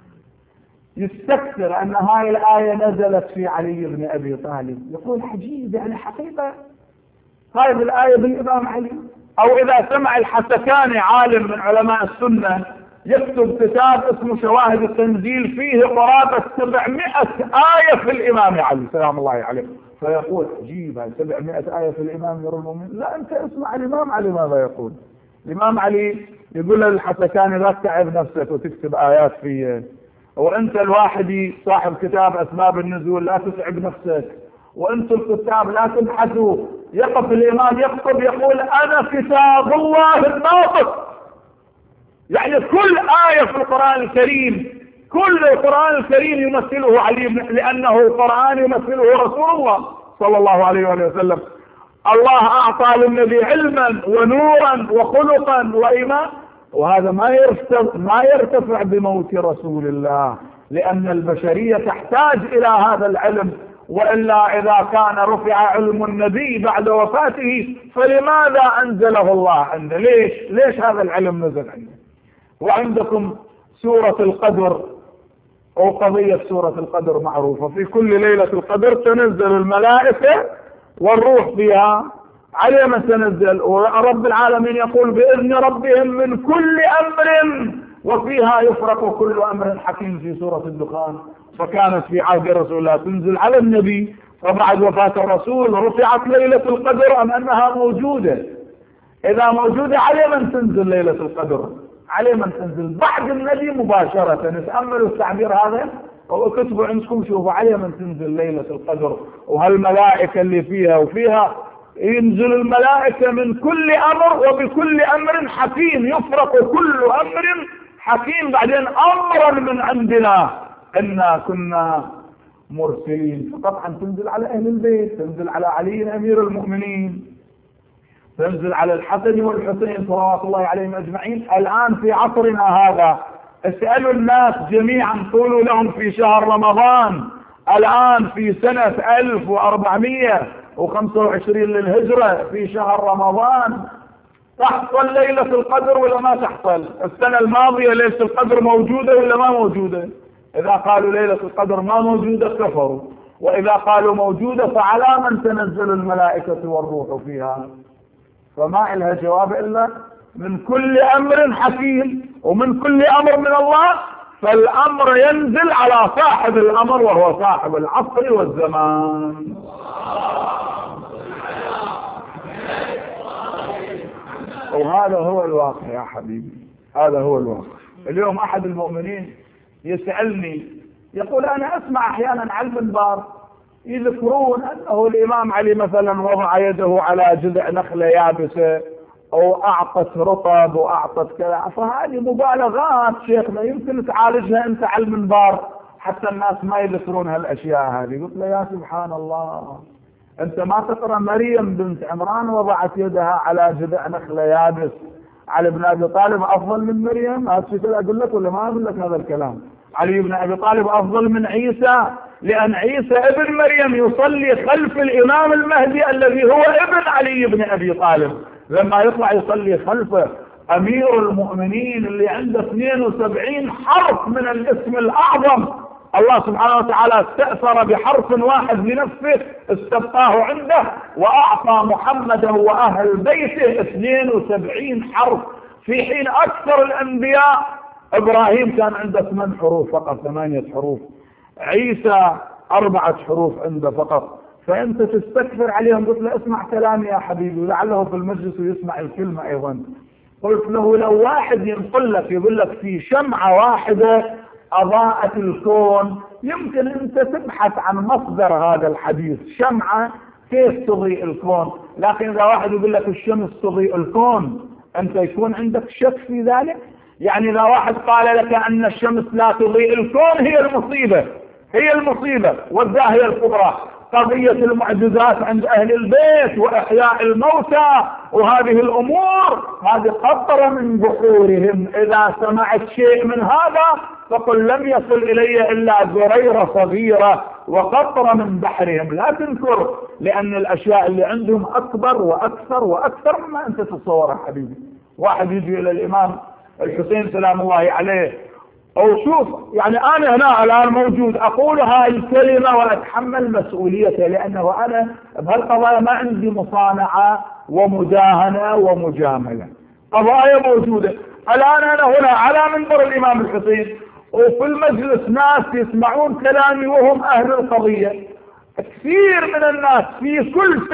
يستكثر أن هاي الآية نزلت في علي بن أبي طالب، يقول عجيب، يعني حقيقة هذه الآية بالإمام علي. أو إذا سمع الحسكاني عالم من علماء السنة يكتب كتاب اسمه شواهد التنزيل فيه قرابة 700 آية في الإمام علي سلام الله عليه، فيقول عجيب 700 آية في الإمام أمير المؤمنين. لا، أنت اسمع الإمام علي ماذا يقول. الإمام علي يقول للحسكاني لا تتعب نفسك وتكتب آيات فيه، وأنت الواحدي صاحب كتاب أسباب النزول لا تتعب نفسك، وأنتم الكتاب لا تبحثوا. يقف الإمام يخطب يقول أنا كتاب الله الناطق، يعني كل آية في القرآن الكريم، كل القرآن الكريم يمثله علي، لأنه القرآن يمثله رسول الله صلى الله عليه وآله وسلم. الله أعطى للنبي علما ونورا وخلقا وإيمان، وهذا ما يرتفع بموت رسول الله، لأن البشرية تحتاج إلى هذا العلم، وإلا إذا كان رفع علم النبي بعد وفاته فلماذا أنزله الله عنده؟ ليش هذا العلم نزل عنده؟ وعندكم سورة القدر، وقضية سورة القدر معروفة، في كل ليلة القدر تنزل الملائكة والروح فيها. على من تنزل؟ ورب العالمين يقول بإذن ربهم من كل أمر وفيها يفرق كل أمر حكيم في سورة الدخان. فكانت في عهد رسول الله تنزل على النبي، فبعد وفاة الرسول رفعت ليلة القدر أم أنها موجودة؟ إذا موجودة على من تنزل ليلة القدر؟ على من تنزل؟ بعد النبي مباشرة. تأملوا التعبير هذا وكتبوا عندكم، شوفوا على من تنزل ليلة القدر وهالملائكة اللي فيها، وفيها ينزل الملائكة من كل أمر وبكل أمر حكيم، يفرق كل أمر حكيم. بعدين أمرا من عندنا إنا كنا مرسلين. طبعا تنزل على أهل البيت، تنزل على علي أمير المؤمنين، تنزل على الحسن والحسين صلوات الله عليهم أجمعين. الآن في عصرنا هذا اسألوا الناس جميعا، قولوا لهم في شهر رمضان الآن في سنة 1425 للهجرة في شهر رمضان تحصل ليلة القدر ولا ما تحصل؟ السنة الماضية ليلة القدر موجودة ولا ما موجودة؟ إذا قالوا ليلة القدر ما موجودة كفروا، وإذا قالوا موجودة فعلى من تنزل الملائكة والروح فيها؟ فما إلها جواب إلا من كل أمر حكيم، ومن كل أمر من الله، فالأمر ينزل على صاحب الأمر وهو صاحب العصر والزمان. وهذا هو الواقع يا حبيبي، هذا هو الواقع. اليوم أحد المؤمنين يسألني يقول أنا أسمع أحيانا على المنبر يذكرون أنه الإمام علي مثلا وضع يده على جذع نخلة يابسة أو أعطت رطب وأعطت كذا، فهذه مبالغات شيخنا يمكن تعالجها أنت على المنبر حتى الناس ما يذكرون هالأشياء هذه. قلت له يا سبحان الله، أنت ما تقرأ مريم بنت عمران وضعت يدها على جذع نخلة يابس علي بن أبي طالب أفضل من مريم؟ هذا الشيء أقول لك ولا ما أقول لك هذا الكلام؟ علي بن أبي طالب أفضل من عيسى، لأن عيسى ابن مريم يصلي خلف الإمام المهدي الذي هو ابن علي بن أبي طالب، لما يطلع يصلي خلفه أمير المؤمنين اللي عنده 72 حرف من الاسم الأعظم. الله سبحانه وتعالى استأثر بحرف واحد لنفسه استبقاه عنده، وأعطى محمدا وأهل بيته 72 حرف، في حين أكثر الأنبياء إبراهيم كان عنده 8 حروف فقط، 8 حروف، عيسى 4 حروف عنده فقط. فأنت تستكثر عليهم. قلت له اسمع كلامي يا حبيبي، لعله في المجلس ويسمع الكلمة أيضا. قلت له لو واحد ينقل لك يقول لك في شمعة واحدة أضاءت الكون، يمكن أنت تبحث عن مصدر هذا الحديث، شمعة كيف تضيء الكون؟ لكن إذا واحد يقول لك الشمس تضيء الكون، أنت يكون عندك شك في ذلك؟ يعني إذا واحد قال لك أن الشمس لا تضيء الكون، هي المصيبة، هي المصيبة والداهية الكبرى. قضية المعجزات عند أهل البيت وإحياء الموتى وهذه الأمور، هذه قطرة من بحورهم. إذا سمعت شيء من هذا فقل لم يصل إلي إلا زريرة صغيرة وقطرة من بحرهم. لا تنكر، لأن الأشياء اللي عندهم أكبر وأكثر وأكثر مما أنت تتصورها حبيبي. واحد يجي إلى الإمام الحسين سلام الله عليه، أو شوف يعني أنا هنا الآن موجود أقول هاي الكلمة وأتحمل مسؤوليتها، لأنه أنا بهالقضايا ما عندي مصانعة ومداهنة ومجاملة، قضايا موجودة. الآن أنا هنا على منبر الإمام الحسين، وفي المجلس ناس يسمعون كلامي وهم أهل القضية. كثير من الناس في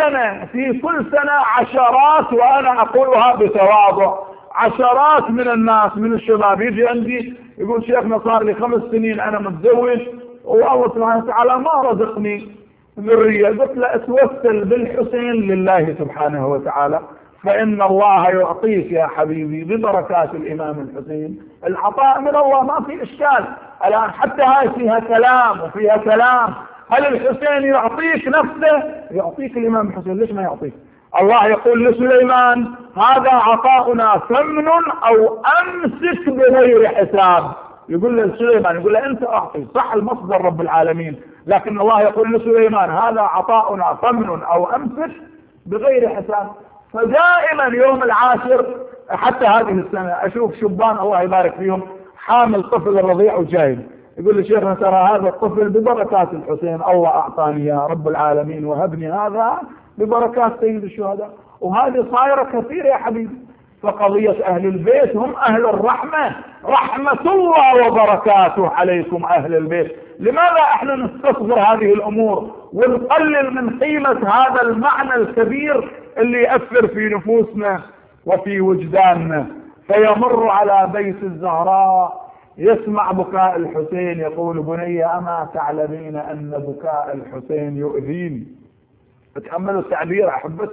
كل سنة عشرات، وأنا أقولها بتواضع، عشرات من الناس من الشباب يجي عندي يقول شيخنا صار لي 5 سنين أنا متزوج والله سبحانه وتعالى ما رزقني ذرية. قلت له اتوسل بالحسين لله سبحانه وتعالى، فإن الله يعطيك يا حبيبي ببركات الإمام الحسين. العطاء من الله ما في إشكال. الآن حتى هاي فيها كلام وفيها كلام، هل الحسين يعطيك نفسه؟ يعطيك الإمام الحسين، ليش ما يعطيك؟ الله يقول لسليمان هذا عطاؤنا ثمن أو أمسك بغير حساب. يقول لسليمان، يقول له أنت أعطي، صح المصدر رب العالمين، لكن الله يقول لسليمان هذا عطاؤنا ثمن أو أمسك بغير حساب. فدائما يوم العاشر حتى هذه السنة أشوف شبان الله يبارك فيهم حامل طفل رضيع وجايب، يقول لي شيخنا ترى هذا الطفل ببركات الحسين، الله أعطاني يا رب العالمين وهبني هذا ببركات سيد الشهداء. وهذه صايرة كثير يا حبيبي. فقضية أهل البيت هم أهل الرحمة، رحمة الله وبركاته عليكم أهل البيت. لماذا احنا نستصغر هذه الأمور ونقلل من قيمة هذا المعنى الكبير اللي يأثر في نفوسنا وفي وجداننا؟ فيمر على بيت الزهراء يسمع بكاء الحسين، يقول بني أما تعلمين أن بكاء الحسين يؤذيني؟ تأملوا التعبير أحبت.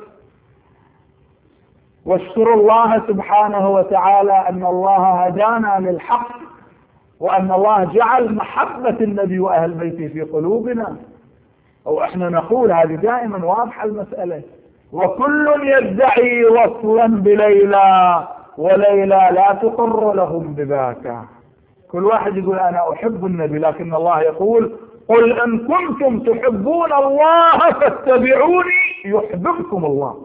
واشكروا الله سبحانه وتعالى أن الله هدانا للحق، وأن الله جعل محبة النبي وأهل بيته في قلوبنا. وإحنا نقول هذه دائما واضحة المسألة. وكل يدعي وصلا بليلى وليلى لا تقر لهم بذاك. كل واحد يقول أنا أحب النبي، لكن الله يقول قل إن كنتم تحبون الله فاتبعوني يحببكم الله.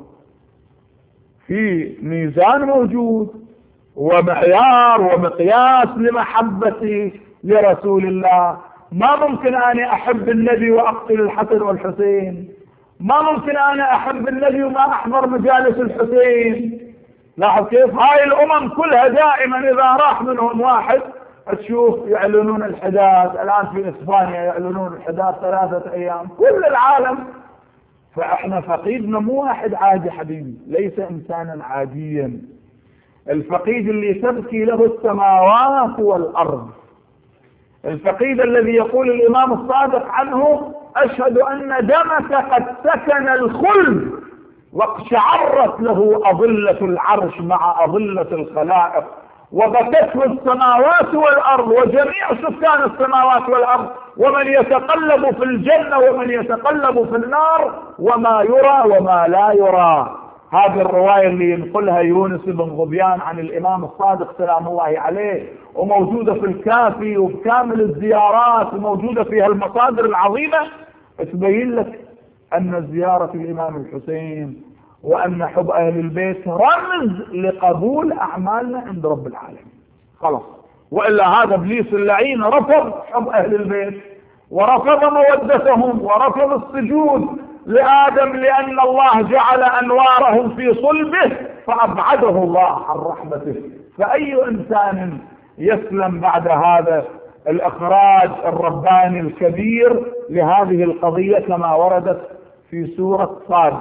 في ميزان موجود ومعيار ومقياس لمحبتي لرسول الله. ما ممكن أنا أحب النبي وأقتل الحسن والحسين، ما ممكن أنا أحب النبي وما أحضر مجالس الحسين. لاحظ كيف هاي الأمم كلها دائما إذا راح منهم واحد تشوف يعلنون الحداث. الآن في إسبانيا يعلنون الحداث 3 أيام، كل العالم. فإحنا فقيدنا مو واحد عادي حبيبي، ليس إنسانا عاديا. الفقيد اللي تبكي له السماوات والأرض، الفقيد الذي يقول الإمام الصادق عنه أشهد أن دمك قد سكن الخلد واقشعرت له أظلة العرش مع أظلة الخلائق، وبكته السماوات والأرض وجميع سكان السماوات والأرض، ومن يتقلب في الجنة ومن يتقلب في النار، وما يرى وما لا يرى. هذه الرواية اللي ينقلها يونس بن غبيان عن الإمام الصادق سلام الله عليه، وموجودة في الكافي وبكامل الزيارات، وموجودة فيها المصادر العظيمة، تبين لك أن زيارة الإمام الحسين وأن حب أهل البيت رمز لقبول أعمالنا عند رب العالمين. خلاص، وإلا هذا إبليس اللعين رفض حب أهل البيت، ورفض مودتهم، ورفض السجود لآدم، لأن الله جعل أنوارهم في صلبه فأبعده الله عن رحمته. فأي إنسان يسلم بعد هذا الإخراج الرباني الكبير لهذه القضية كما وردت في سورة صاد،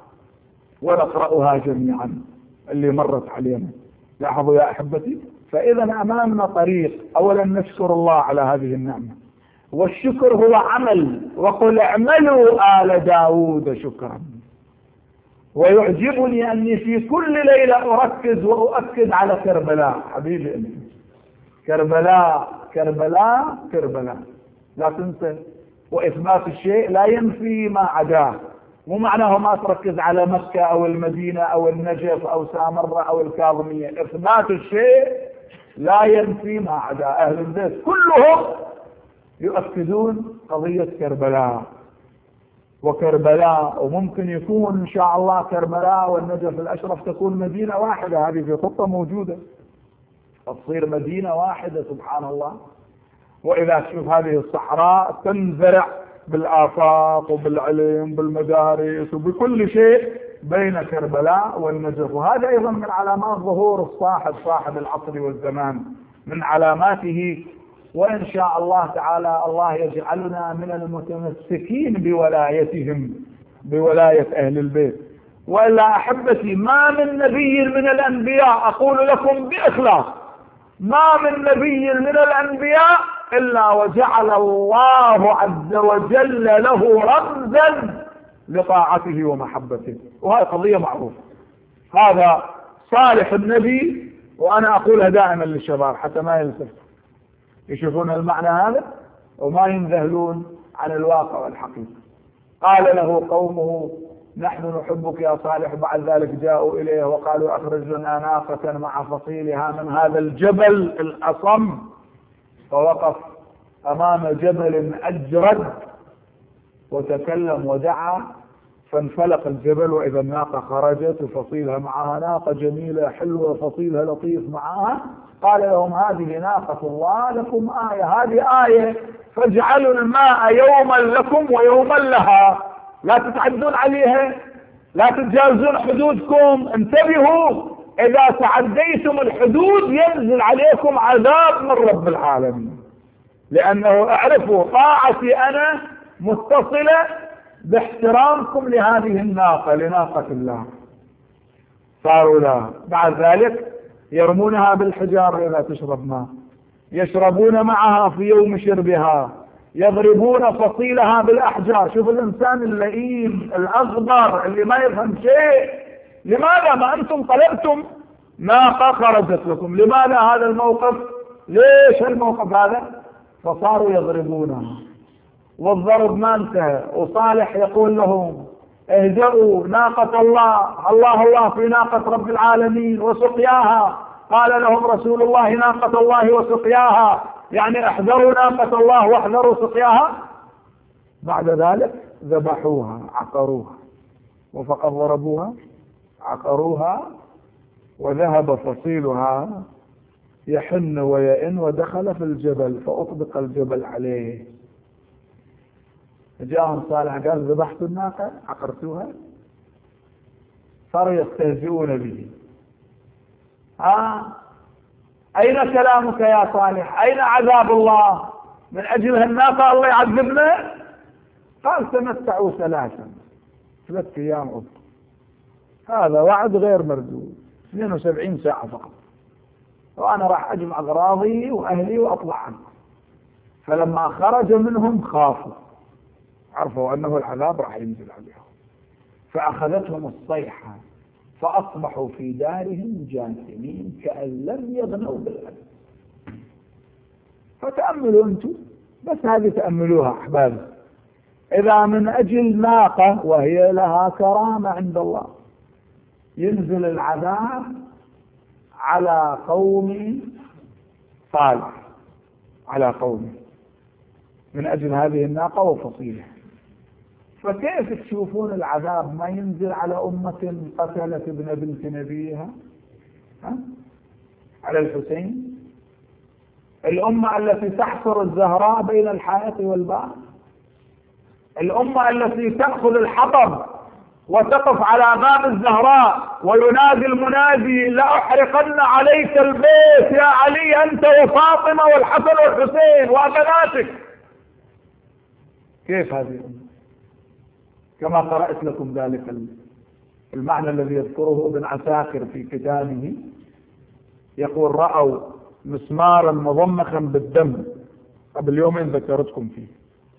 ونقرأها جميعا اللي مرت علينا. لاحظوا يا أحبتي، فإذا أمامنا طريق. أولا نشكر الله على هذه النعمة، والشكر هو عمل، وقل اعملوا آل داود شكرا. ويعجبني أني في كل ليلة أركز وأؤكد على كربلاء. حبيبي أنت، كربلاء كربلاء كربلاء، لا تنسى. وإثبات الشيء لا ينفي ما عداه. مو معناه ما تركز على مكة أو المدينة أو النجف أو سامرة أو الكاظمية. إثبات الشيء لا ينفي ما عداه. أهل البيت كلهم يؤكدون قضية كربلاء وكربلاء، وممكن يكون إن شاء الله كربلاء والنجف الأشرف تكون مدينة واحدة. هذه في خطة موجودة، تصير مدينة واحدة سبحان الله. وإذا تشوف هذه الصحراء تنزرع بالآفاق وبالعلم بالمدارس وبكل شيء بين كربلاء والنجف. وهذا أيضا من علامات ظهور الصاحب، صاحب العصر والزمان، من علاماته. وإن شاء الله تعالى الله يجعلنا من المتمسكين بولايتهم، بولاية أهل البيت. وإلا أحبتي، ما من نبي من الأنبياء، أقول لكم بإخلاص، ما من نبي من الأنبياء إلا وجعل الله عز وجل له رمزا لطاعته ومحبته. وهذه قضية معروفة. هذا صالح النبي، وأنا أقولها دائما للشباب حتى ما يلتفتوا، يشوفون المعنى هذا وما ينذهلون عن الواقع والحقيقة. قال له قومه نحن نحبك يا صالح. بعد ذلك جاءوا إليه وقالوا أخرج لنا ناقة مع فصيلها من هذا الجبل الأصم. فوقف أمام جبل أجرد وتكلم ودعا، فانفلق الجبل وإذا الناقة خرجت وفصيلها معها، ناقة جميلة حلوة فصيلها لطيف معها. قال لهم هذه ناقة الله لكم آية، هذه آية، فاجعلوا الماء يوما لكم ويوما لها، لا تتعدون عليها، لا تتجاوزون حدودكم. انتبهوا، إذا تعديتم الحدود ينزل عليكم عذاب من رب العالمين. لأنه اعرفوا طاعتي أنا متصلة باحترامكم لهذه الناقة، لناقة الله. صاروا لها بعد ذلك يرمونها بالحجار إذا تشرب ماء، يشربون معها في يوم شربها، يضربون فصيلها بالأحجار. شوف الإنسان اللئيم الأغبر اللي ما يفهم شيء. لماذا ما أنتم طلبتم ناقة خرجت لكم؟ لماذا هذا الموقف؟ ليش الموقف هذا؟ فصاروا يضربونها، والضرب ما انتهى. وصالح يقول لهم اهدئوا، ناقة الله، الله الله في ناقة رب العالمين وسقياها. قال لهم رسول الله ناقة الله وسقياها، يعني احذروا ناقة الله واحذروا سقياها. بعد ذلك ذبحوها، عقروها، وفقد ضربوها عقروها، وذهب فصيلها يحن ويئن ودخل في الجبل فأطبق الجبل عليه. جاءهم صالح قال ذبحتوا الناقة عقرتوها؟ صاروا يستهزئون به. أين كلامك يا صالح؟ أين عذاب الله؟ من أجل هالناقة الله يعذبنا؟ قال تمتعوا 3 أيام أخرى. هذا وعد غير مردود، 72 ساعة فقط، وأنا راح أجمع أغراضي وأهلي وأطلع عنه. فلما خرج منهم خافوا، عرفوا أنه العذاب راح ينزل عليهم، فأخذتهم الصيحة فأصبحوا في دارهم جاثمين كأن لم يغنوا بالأمس. فتأملوا أنتم، بس هذه تأملوها أحبابي. إذا من أجل ناقة وهي لها كرامة عند الله، ينزل العذاب على قوم صالح، على قوم من أجل هذه الناقة وفصيلها. فكيف تشوفون العذاب ما ينزل على أمة قتلت ابن بنت نبيها؟ على الحسين، الأمة التي تحصر الزهراء بين الحائط والباب، الأمة التي تأخذ الحطب وتقف على باب الزهراء وينادي المنادي لأحرقن عليك البيت يا علي أنت وفاطمة والحسن والحسين وبناتك. كيف هذه الأمة؟ كما قرأت لكم ذلك المعنى الذي يذكره ابن عساكر في كتابه، يقول رأوا مسمارا مضمخا بالدم قبل يومين ذكرتكم فيه،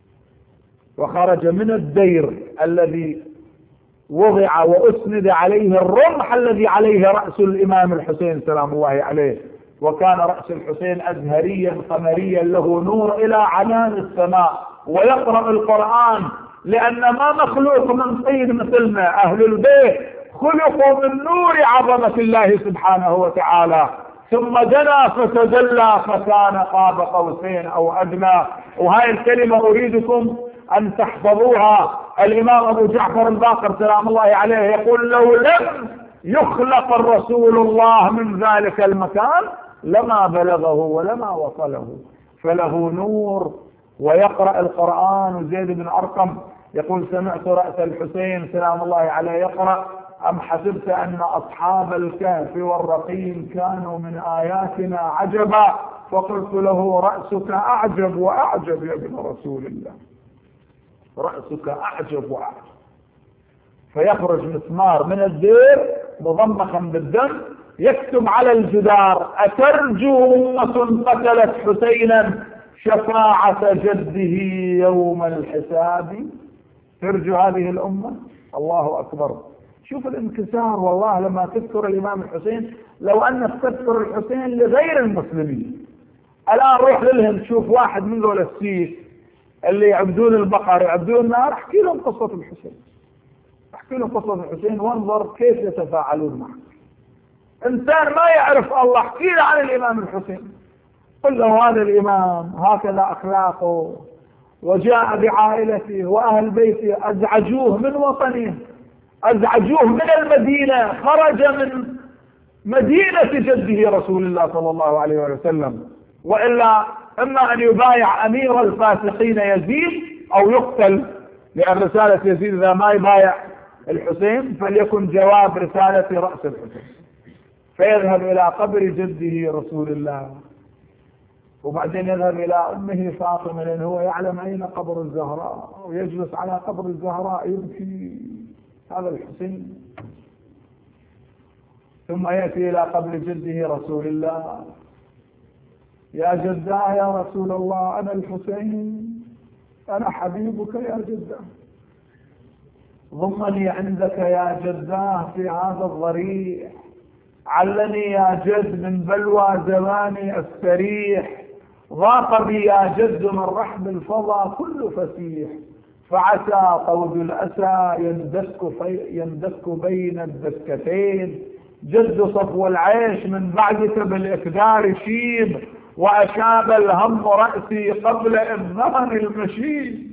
وخرج من الدير الذي وضع وأسند عليه الرمح الذي عليه رأس الإمام الحسين سلام الله عليه، وكان رأس الحسين أزهريا قمريا له نور إلى عنان السماء ويقرأ القرآن، لأن ما مخلوق من طين مثلنا، أهل البيت خلقوا من نور عظمة الله سبحانه وتعالى، ثم دنا فتجلى فكان قاب قوسين أو أدنى. وهاي الكلمة أريدكم أن تحفظوها. الإمام أبو جعفر الباقر سلام الله عليه يقول لو لم يخلق الرسول الله من ذلك المكان لما بلغه ولما وصله، فله نور ويقرأ القرآن. وزيد بن أرقم يقول سمعت رأس الحسين سلام الله عليه يقرأ أم حسبت أن أصحاب الكهف والرقيم كانوا من آياتنا عجبا، فقلت له رأسك أعجب وأعجب يا ابن رسول الله، رأسك أعجب وأعجب. فيخرج مسمار من الدير مضمخا بالدم يكتب على الجدار أترجو أمة قتلت حسينا شفاعة جده يوم الحساب؟ ترجو هذه الأمة؟ الله أكبر. شوف الانكسار والله لما تذكر الإمام الحسين، لو أنك تذكر الحسين لغير المسلمين. الآن روح للهند شوف واحد من ذول السيس اللي يعبدون البقر يعبدون النار، احكي لهم قصة الحسين، احكي لهم قصة الحسين وانظر كيف يتفاعلون معك. إنسان ما يعرف الله احكي له عن الإمام الحسين، قل له هذا الإمام هكذا أخلاقه وجاء بعائلته وأهل بيته أزعجوه من وطنه، أزعجوه من المدينة، خرج من مدينة جده رسول الله صلى الله عليه وسلم، وإلا إما أن يبايع أمير الفاسقين يزيد أو يقتل، لأن رسالة يزيد إذا ما يبايع الحسين فليكن جواب رسالة رأس الحسين. فيذهب إلى قبر جده رسول الله، وبعدين يذهب إلى أمه فاطمة لأنه هو يعلم أين قبر الزهراء، ويجلس على قبر الزهراء يبكي هذا الحسين. ثم يأتي إلى قبر جده رسول الله، يا جداه يا رسول الله أنا الحسين، أنا حبيبك يا جداه، ضمني عندك يا جداه في هذا الضريح، علني يا جد من بلوى زماني استريح، ضاق بي يا جد من رحب الفضا كل فسيح، فعسى طود الأسى يندك بين الدكتين، جد صفو العيش من بعدك بالإقدار شيب، وأشاب الهم رأسي قبل إذهان المشيب،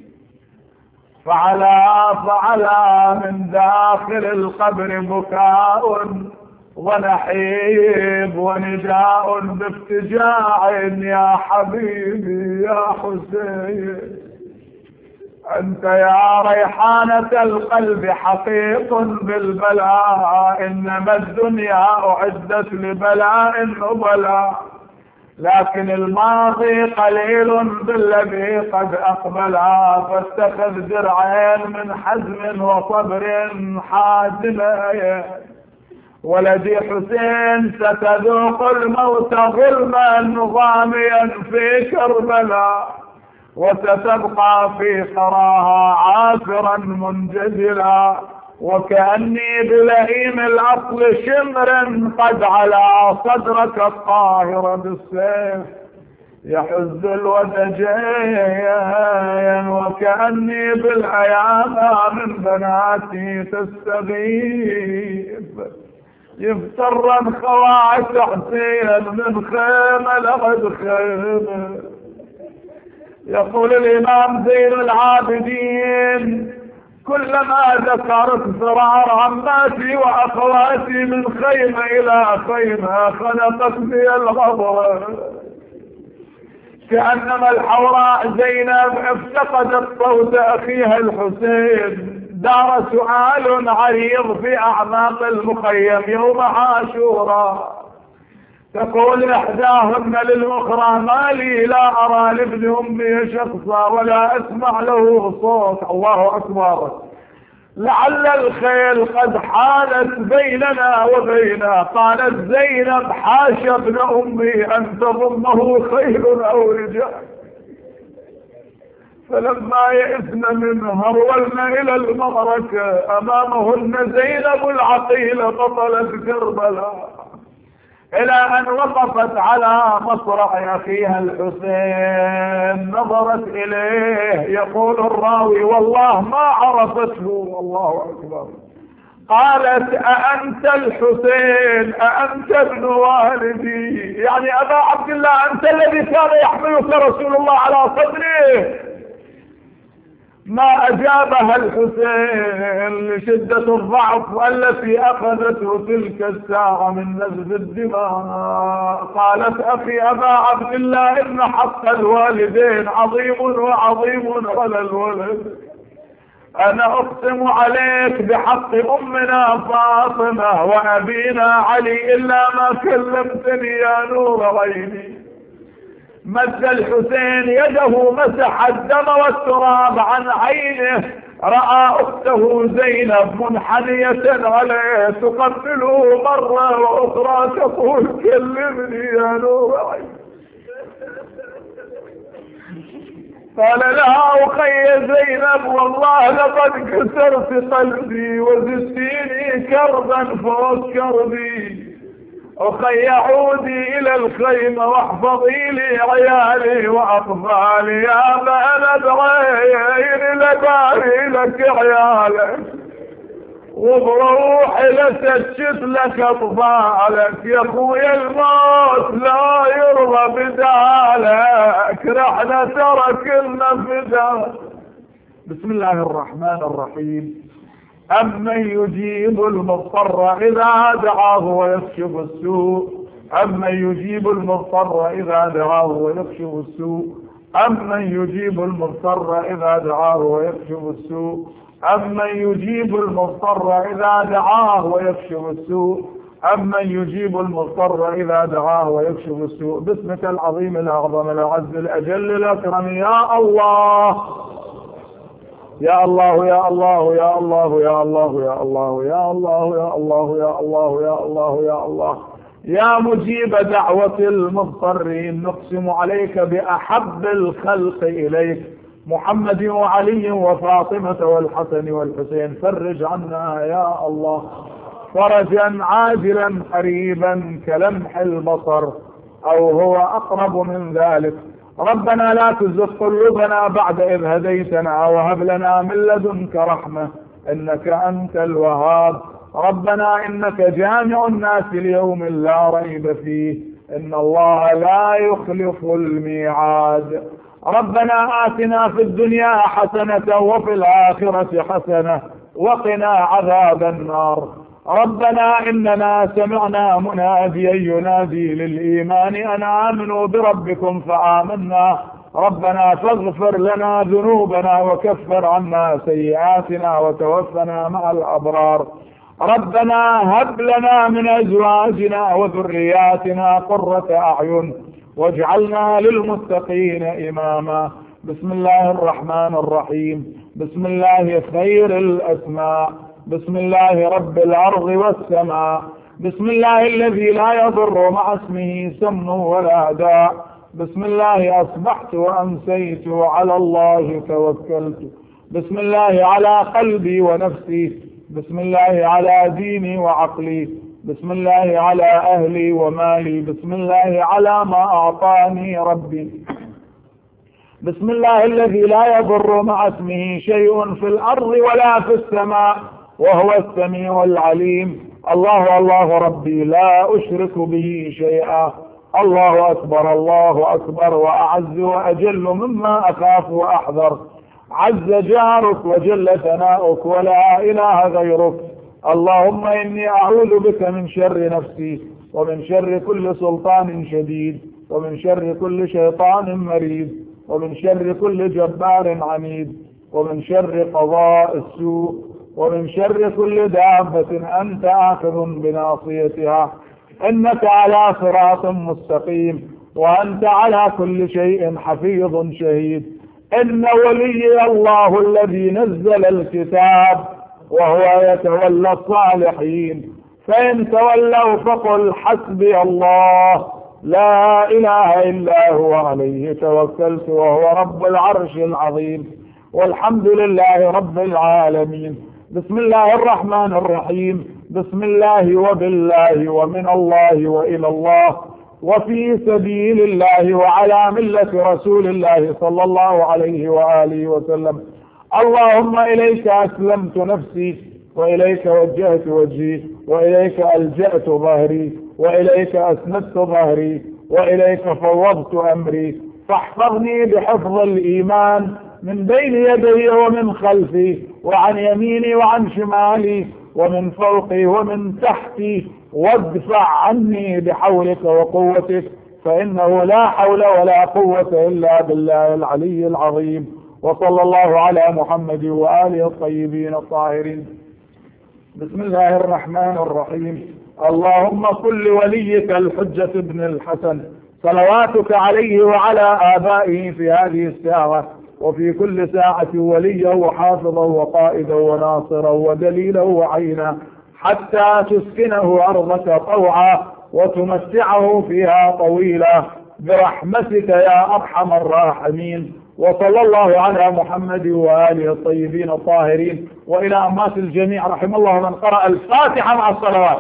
فعلى من داخل القبر بكاء ونحيب ونداء بافتجاع يا حبيبي يا حسين، أنت يا ريحانة القلب حقيق بالبلاء، إنما الدنيا أعدت لبلاء وبلاء، لكن الماضي قليل بالذي قد أقبلا، فاتخذ درعين من حزم وصبر حازمين، ولدي حسين ستذوق الموت ظلما ضاميا في كربلاء، وستبقى في قراها عافرا منجزلا، وكأني بلئيم الأصل شمر قد على صدرك الطاهر بالسيف يحز الودجين، وكأني بالأيام من بناتي تستغيث، يفترن خواعش حسين من خيمة لغد خيمة. يقول الإمام زين العابدين كلما ذكرت فرار عماتي وأخواتي من خيمة إلى خيمة خلقت بي الغضب، كأنما الحوراء زينب افتقدت صوت أخيها الحسين. دار سؤال عريض في أعماق المخيم يوم عاشوراء، تقول إحداهن للأخرى ما لي لا أرى لابن أمي شخصا ولا أسمع له صوت. الله أكبر. لعل الخيل قد حالت بيننا وبينه. قالت زينب حاشا ابن أمي أن تضمه خيل أو رجال. فلما يئسن منها رولنا إلى المعركة، أمامهن زينب العقيلة بطلت كربلاء، إلى أن وقفت على مصرع أخيها الحسين نظرت إليه. يقول الراوي والله ما عرفته. الله أكبر. قالت أأنت الحسين أأنت ابن والدي؟ يعني أبا عبد الله أنت الذي كان يحملك رسول الله على صدره. ما أجابها الحسين لشدة الضعف التي أخذته تلك الساعة من نزف الدماء. قالت أخي أبا عبد الله إن حق الوالدين عظيم وعظيم على الولد. أنا أقسم عليك بحق أمنا فاطمة وأبينا علي إلا ما كلمتني يا نور عيني. مد الحسين يده مسح الدم والتراب عن عينه، رأى أخته زينب منحنية عليه تقبله مرة وأخرى تقول كلمني يا نور عيني. قال لها أخي زينب والله لقد كسرت قلبي وزدتيني كربا فوق كربي. أخي عودي إلى الخيمة واحفظي لي عيالي وأطفالي. يا ما أنا بعين لباري لك عيالك وبروحي لسجد لك أطفالك. يا أخويا الموت لا يرضى بدالك، رحنا تركنا فداك. بسم الله الرحمن الرحيم. أمن يجيب المضطر إذا دعاه ويكشف السوء. أمن يجيب المضطر إذا دعاه ويكشف السوء. أمن يجيب المضطر إذا دعاه ويكشف السوء. أمن يجيب المضطر إذا دعاه ويكشف السوء. أمن يجيب المضطر إذا دعاه ويكشف السوء. باسمك العظيم الأعظم الأعز الأجل الأكرم يا الله يا الله يا الله يا الله يا الله يا الله يا الله يا الله يا الله يا الله يا الله يا مجيب دعوة المضطرين. نقسم عليك بأحب الخلق إليك محمد وعلي وفاطمة والحسن والحسين. فرج عنا يا الله فرجا عاجلا قريبا كلمح البصر أو هو أقرب من ذلك. ربنا لا تزغ قلوبنا بعد إذ هديتنا وهب لنا من لدنك رحمة إنك أنت الوهاب. ربنا إنك جامع الناس ليوم لا ريب فيه إن الله لا يخلف الميعاد. ربنا آتنا في الدنيا حسنة وفي الآخرة حسنة وقنا عذاب النار. ربنا إننا سمعنا مناديا ينادي للإيمان أن آمنوا بربكم فآمنا. ربنا فاغفر لنا ذنوبنا وكفر عنا سيئاتنا وتوفنا مع الأبرار. ربنا هب لنا من أزواجنا وذرياتنا قرة أعين واجعلنا للمتقين إماما. بسم الله الرحمن الرحيم. بسم الله خير الأسماء. بسم الله رب الأرض والسماء. بسم الله الذي لا يضر مع اسمه سم ولا داء. بسم الله أصبحت وأمسيت وعلى الله توكلت. بسم الله على قلبي ونفسي. بسم الله على ديني وعقلي. بسم الله على أهلي ومالي. بسم الله على ما أعطاني ربي. بسم الله الذي لا يضر مع اسمه شيء في الأرض ولا في السماء وهو السميع العليم. الله الله ربي لا أشرك به شيئا. الله أكبر الله أكبر وأعز وأجل مما أخاف وأحذر. عز جارك وجل ثناؤك ولا إله غيرك. اللهم إني أعوذ بك من شر نفسي ومن شر كل سلطان شديد ومن شر كل شيطان مريد ومن شر كل جبار عنيد ومن شر قضاء السوء ومن شر كل دابة أنت آخذ بناصيتها. إنك على صراط مستقيم وأنت على كل شيء حفيظ شهيد. إن ولي الله الذي نزل الكتاب وهو يتولى الصالحين. فإن تولوا فقل حسبي الله لا إله إلا هو عليه توكلت وهو رب العرش العظيم. والحمد لله رب العالمين. بسم الله الرحمن الرحيم. بسم الله وبالله ومن الله وإلى الله وفي سبيل الله وعلى ملة رسول الله صلى الله عليه وآله وسلم. اللهم إليك أسلمت نفسي وإليك وجهت وجهي وإليك ألجأت ظهري وإليك أسندت ظهري وإليك فوضت أمري. فاحفظني بحفظ الإيمان من بين يدي ومن خلفي وعن يميني وعن شمالي ومن فوقي ومن تحتي وادفع عني بحولك وقوتك فإنه لا حول ولا قوة إلا بالله العلي العظيم. وصلى الله على محمد وآله الطيبين الطاهرين. بسم الله الرحمن الرحيم. اللهم كن لوليك الحجة بن الحسن صلواتك عليه وعلى آبائه في هذه الساعة وفي كل ساعة وليا وحافظا وقائدا وناصرا ودليلا وعينا حتى تسكنه أرضك طوعا وتمتعه فيها طويلا برحمتك يا أرحم الراحمين. وصلى الله على محمد وآله الطيبين الطاهرين. وإلى أمات الجميع رحم الله من قرأ الفاتحة مع الصلوات.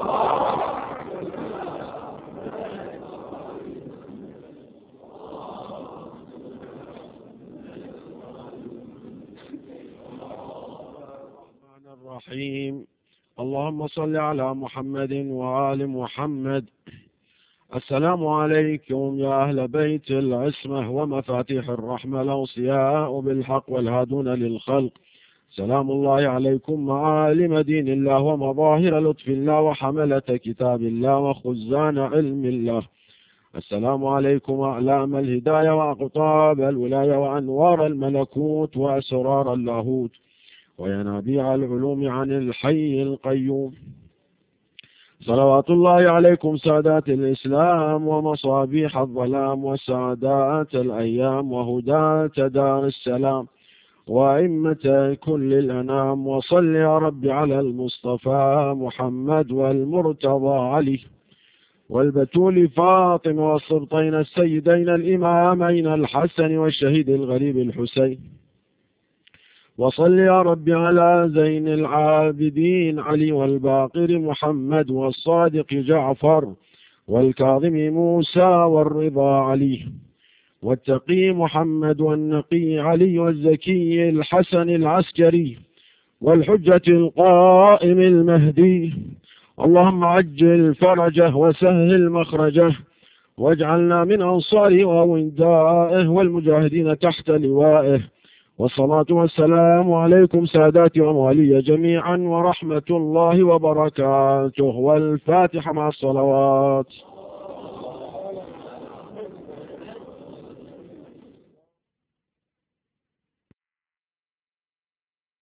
الرحيم. اللهم صل على محمد وآل محمد. السلام عليكم يا أهل بيت العصمة ومفاتيح الرحمة الأوصياء بالحق والهادون للخلق. سلام الله عليكم معالم دين الله ومظاهر لطف الله وحملة كتاب الله وخزان علم الله. السلام عليكم أعلام الهداية وأقطاب الولاية وأنوار الملكوت وأسرار اللاهوت وينابيع العلوم عن الحي القيوم. صلوات الله عليكم سادات الإسلام ومصابيح الظلام وسعادات الأيام وهداة دار السلام وأئمة كل الأنام. وصل يا رب على المصطفى محمد والمرتضى علي والبتول فاطمة والسبطين السيدين الإمامين الحسن والشهيد الغريب الحسين. وصل يا رب على زين العابدين علي والباقر محمد والصادق جعفر والكاظم موسى والرضا علي والتقي محمد والنقي علي والزكي الحسن العسكري والحجة القائم المهدي. اللهم عجل فرجه وسهل مخرجه واجعلنا من أنصاره وأوندائه والمجاهدين تحت لوائه. والصلاة والسلام عليكم ساداتي وموالي جميعا ورحمة الله وبركاته. والفاتحة مع الصلوات.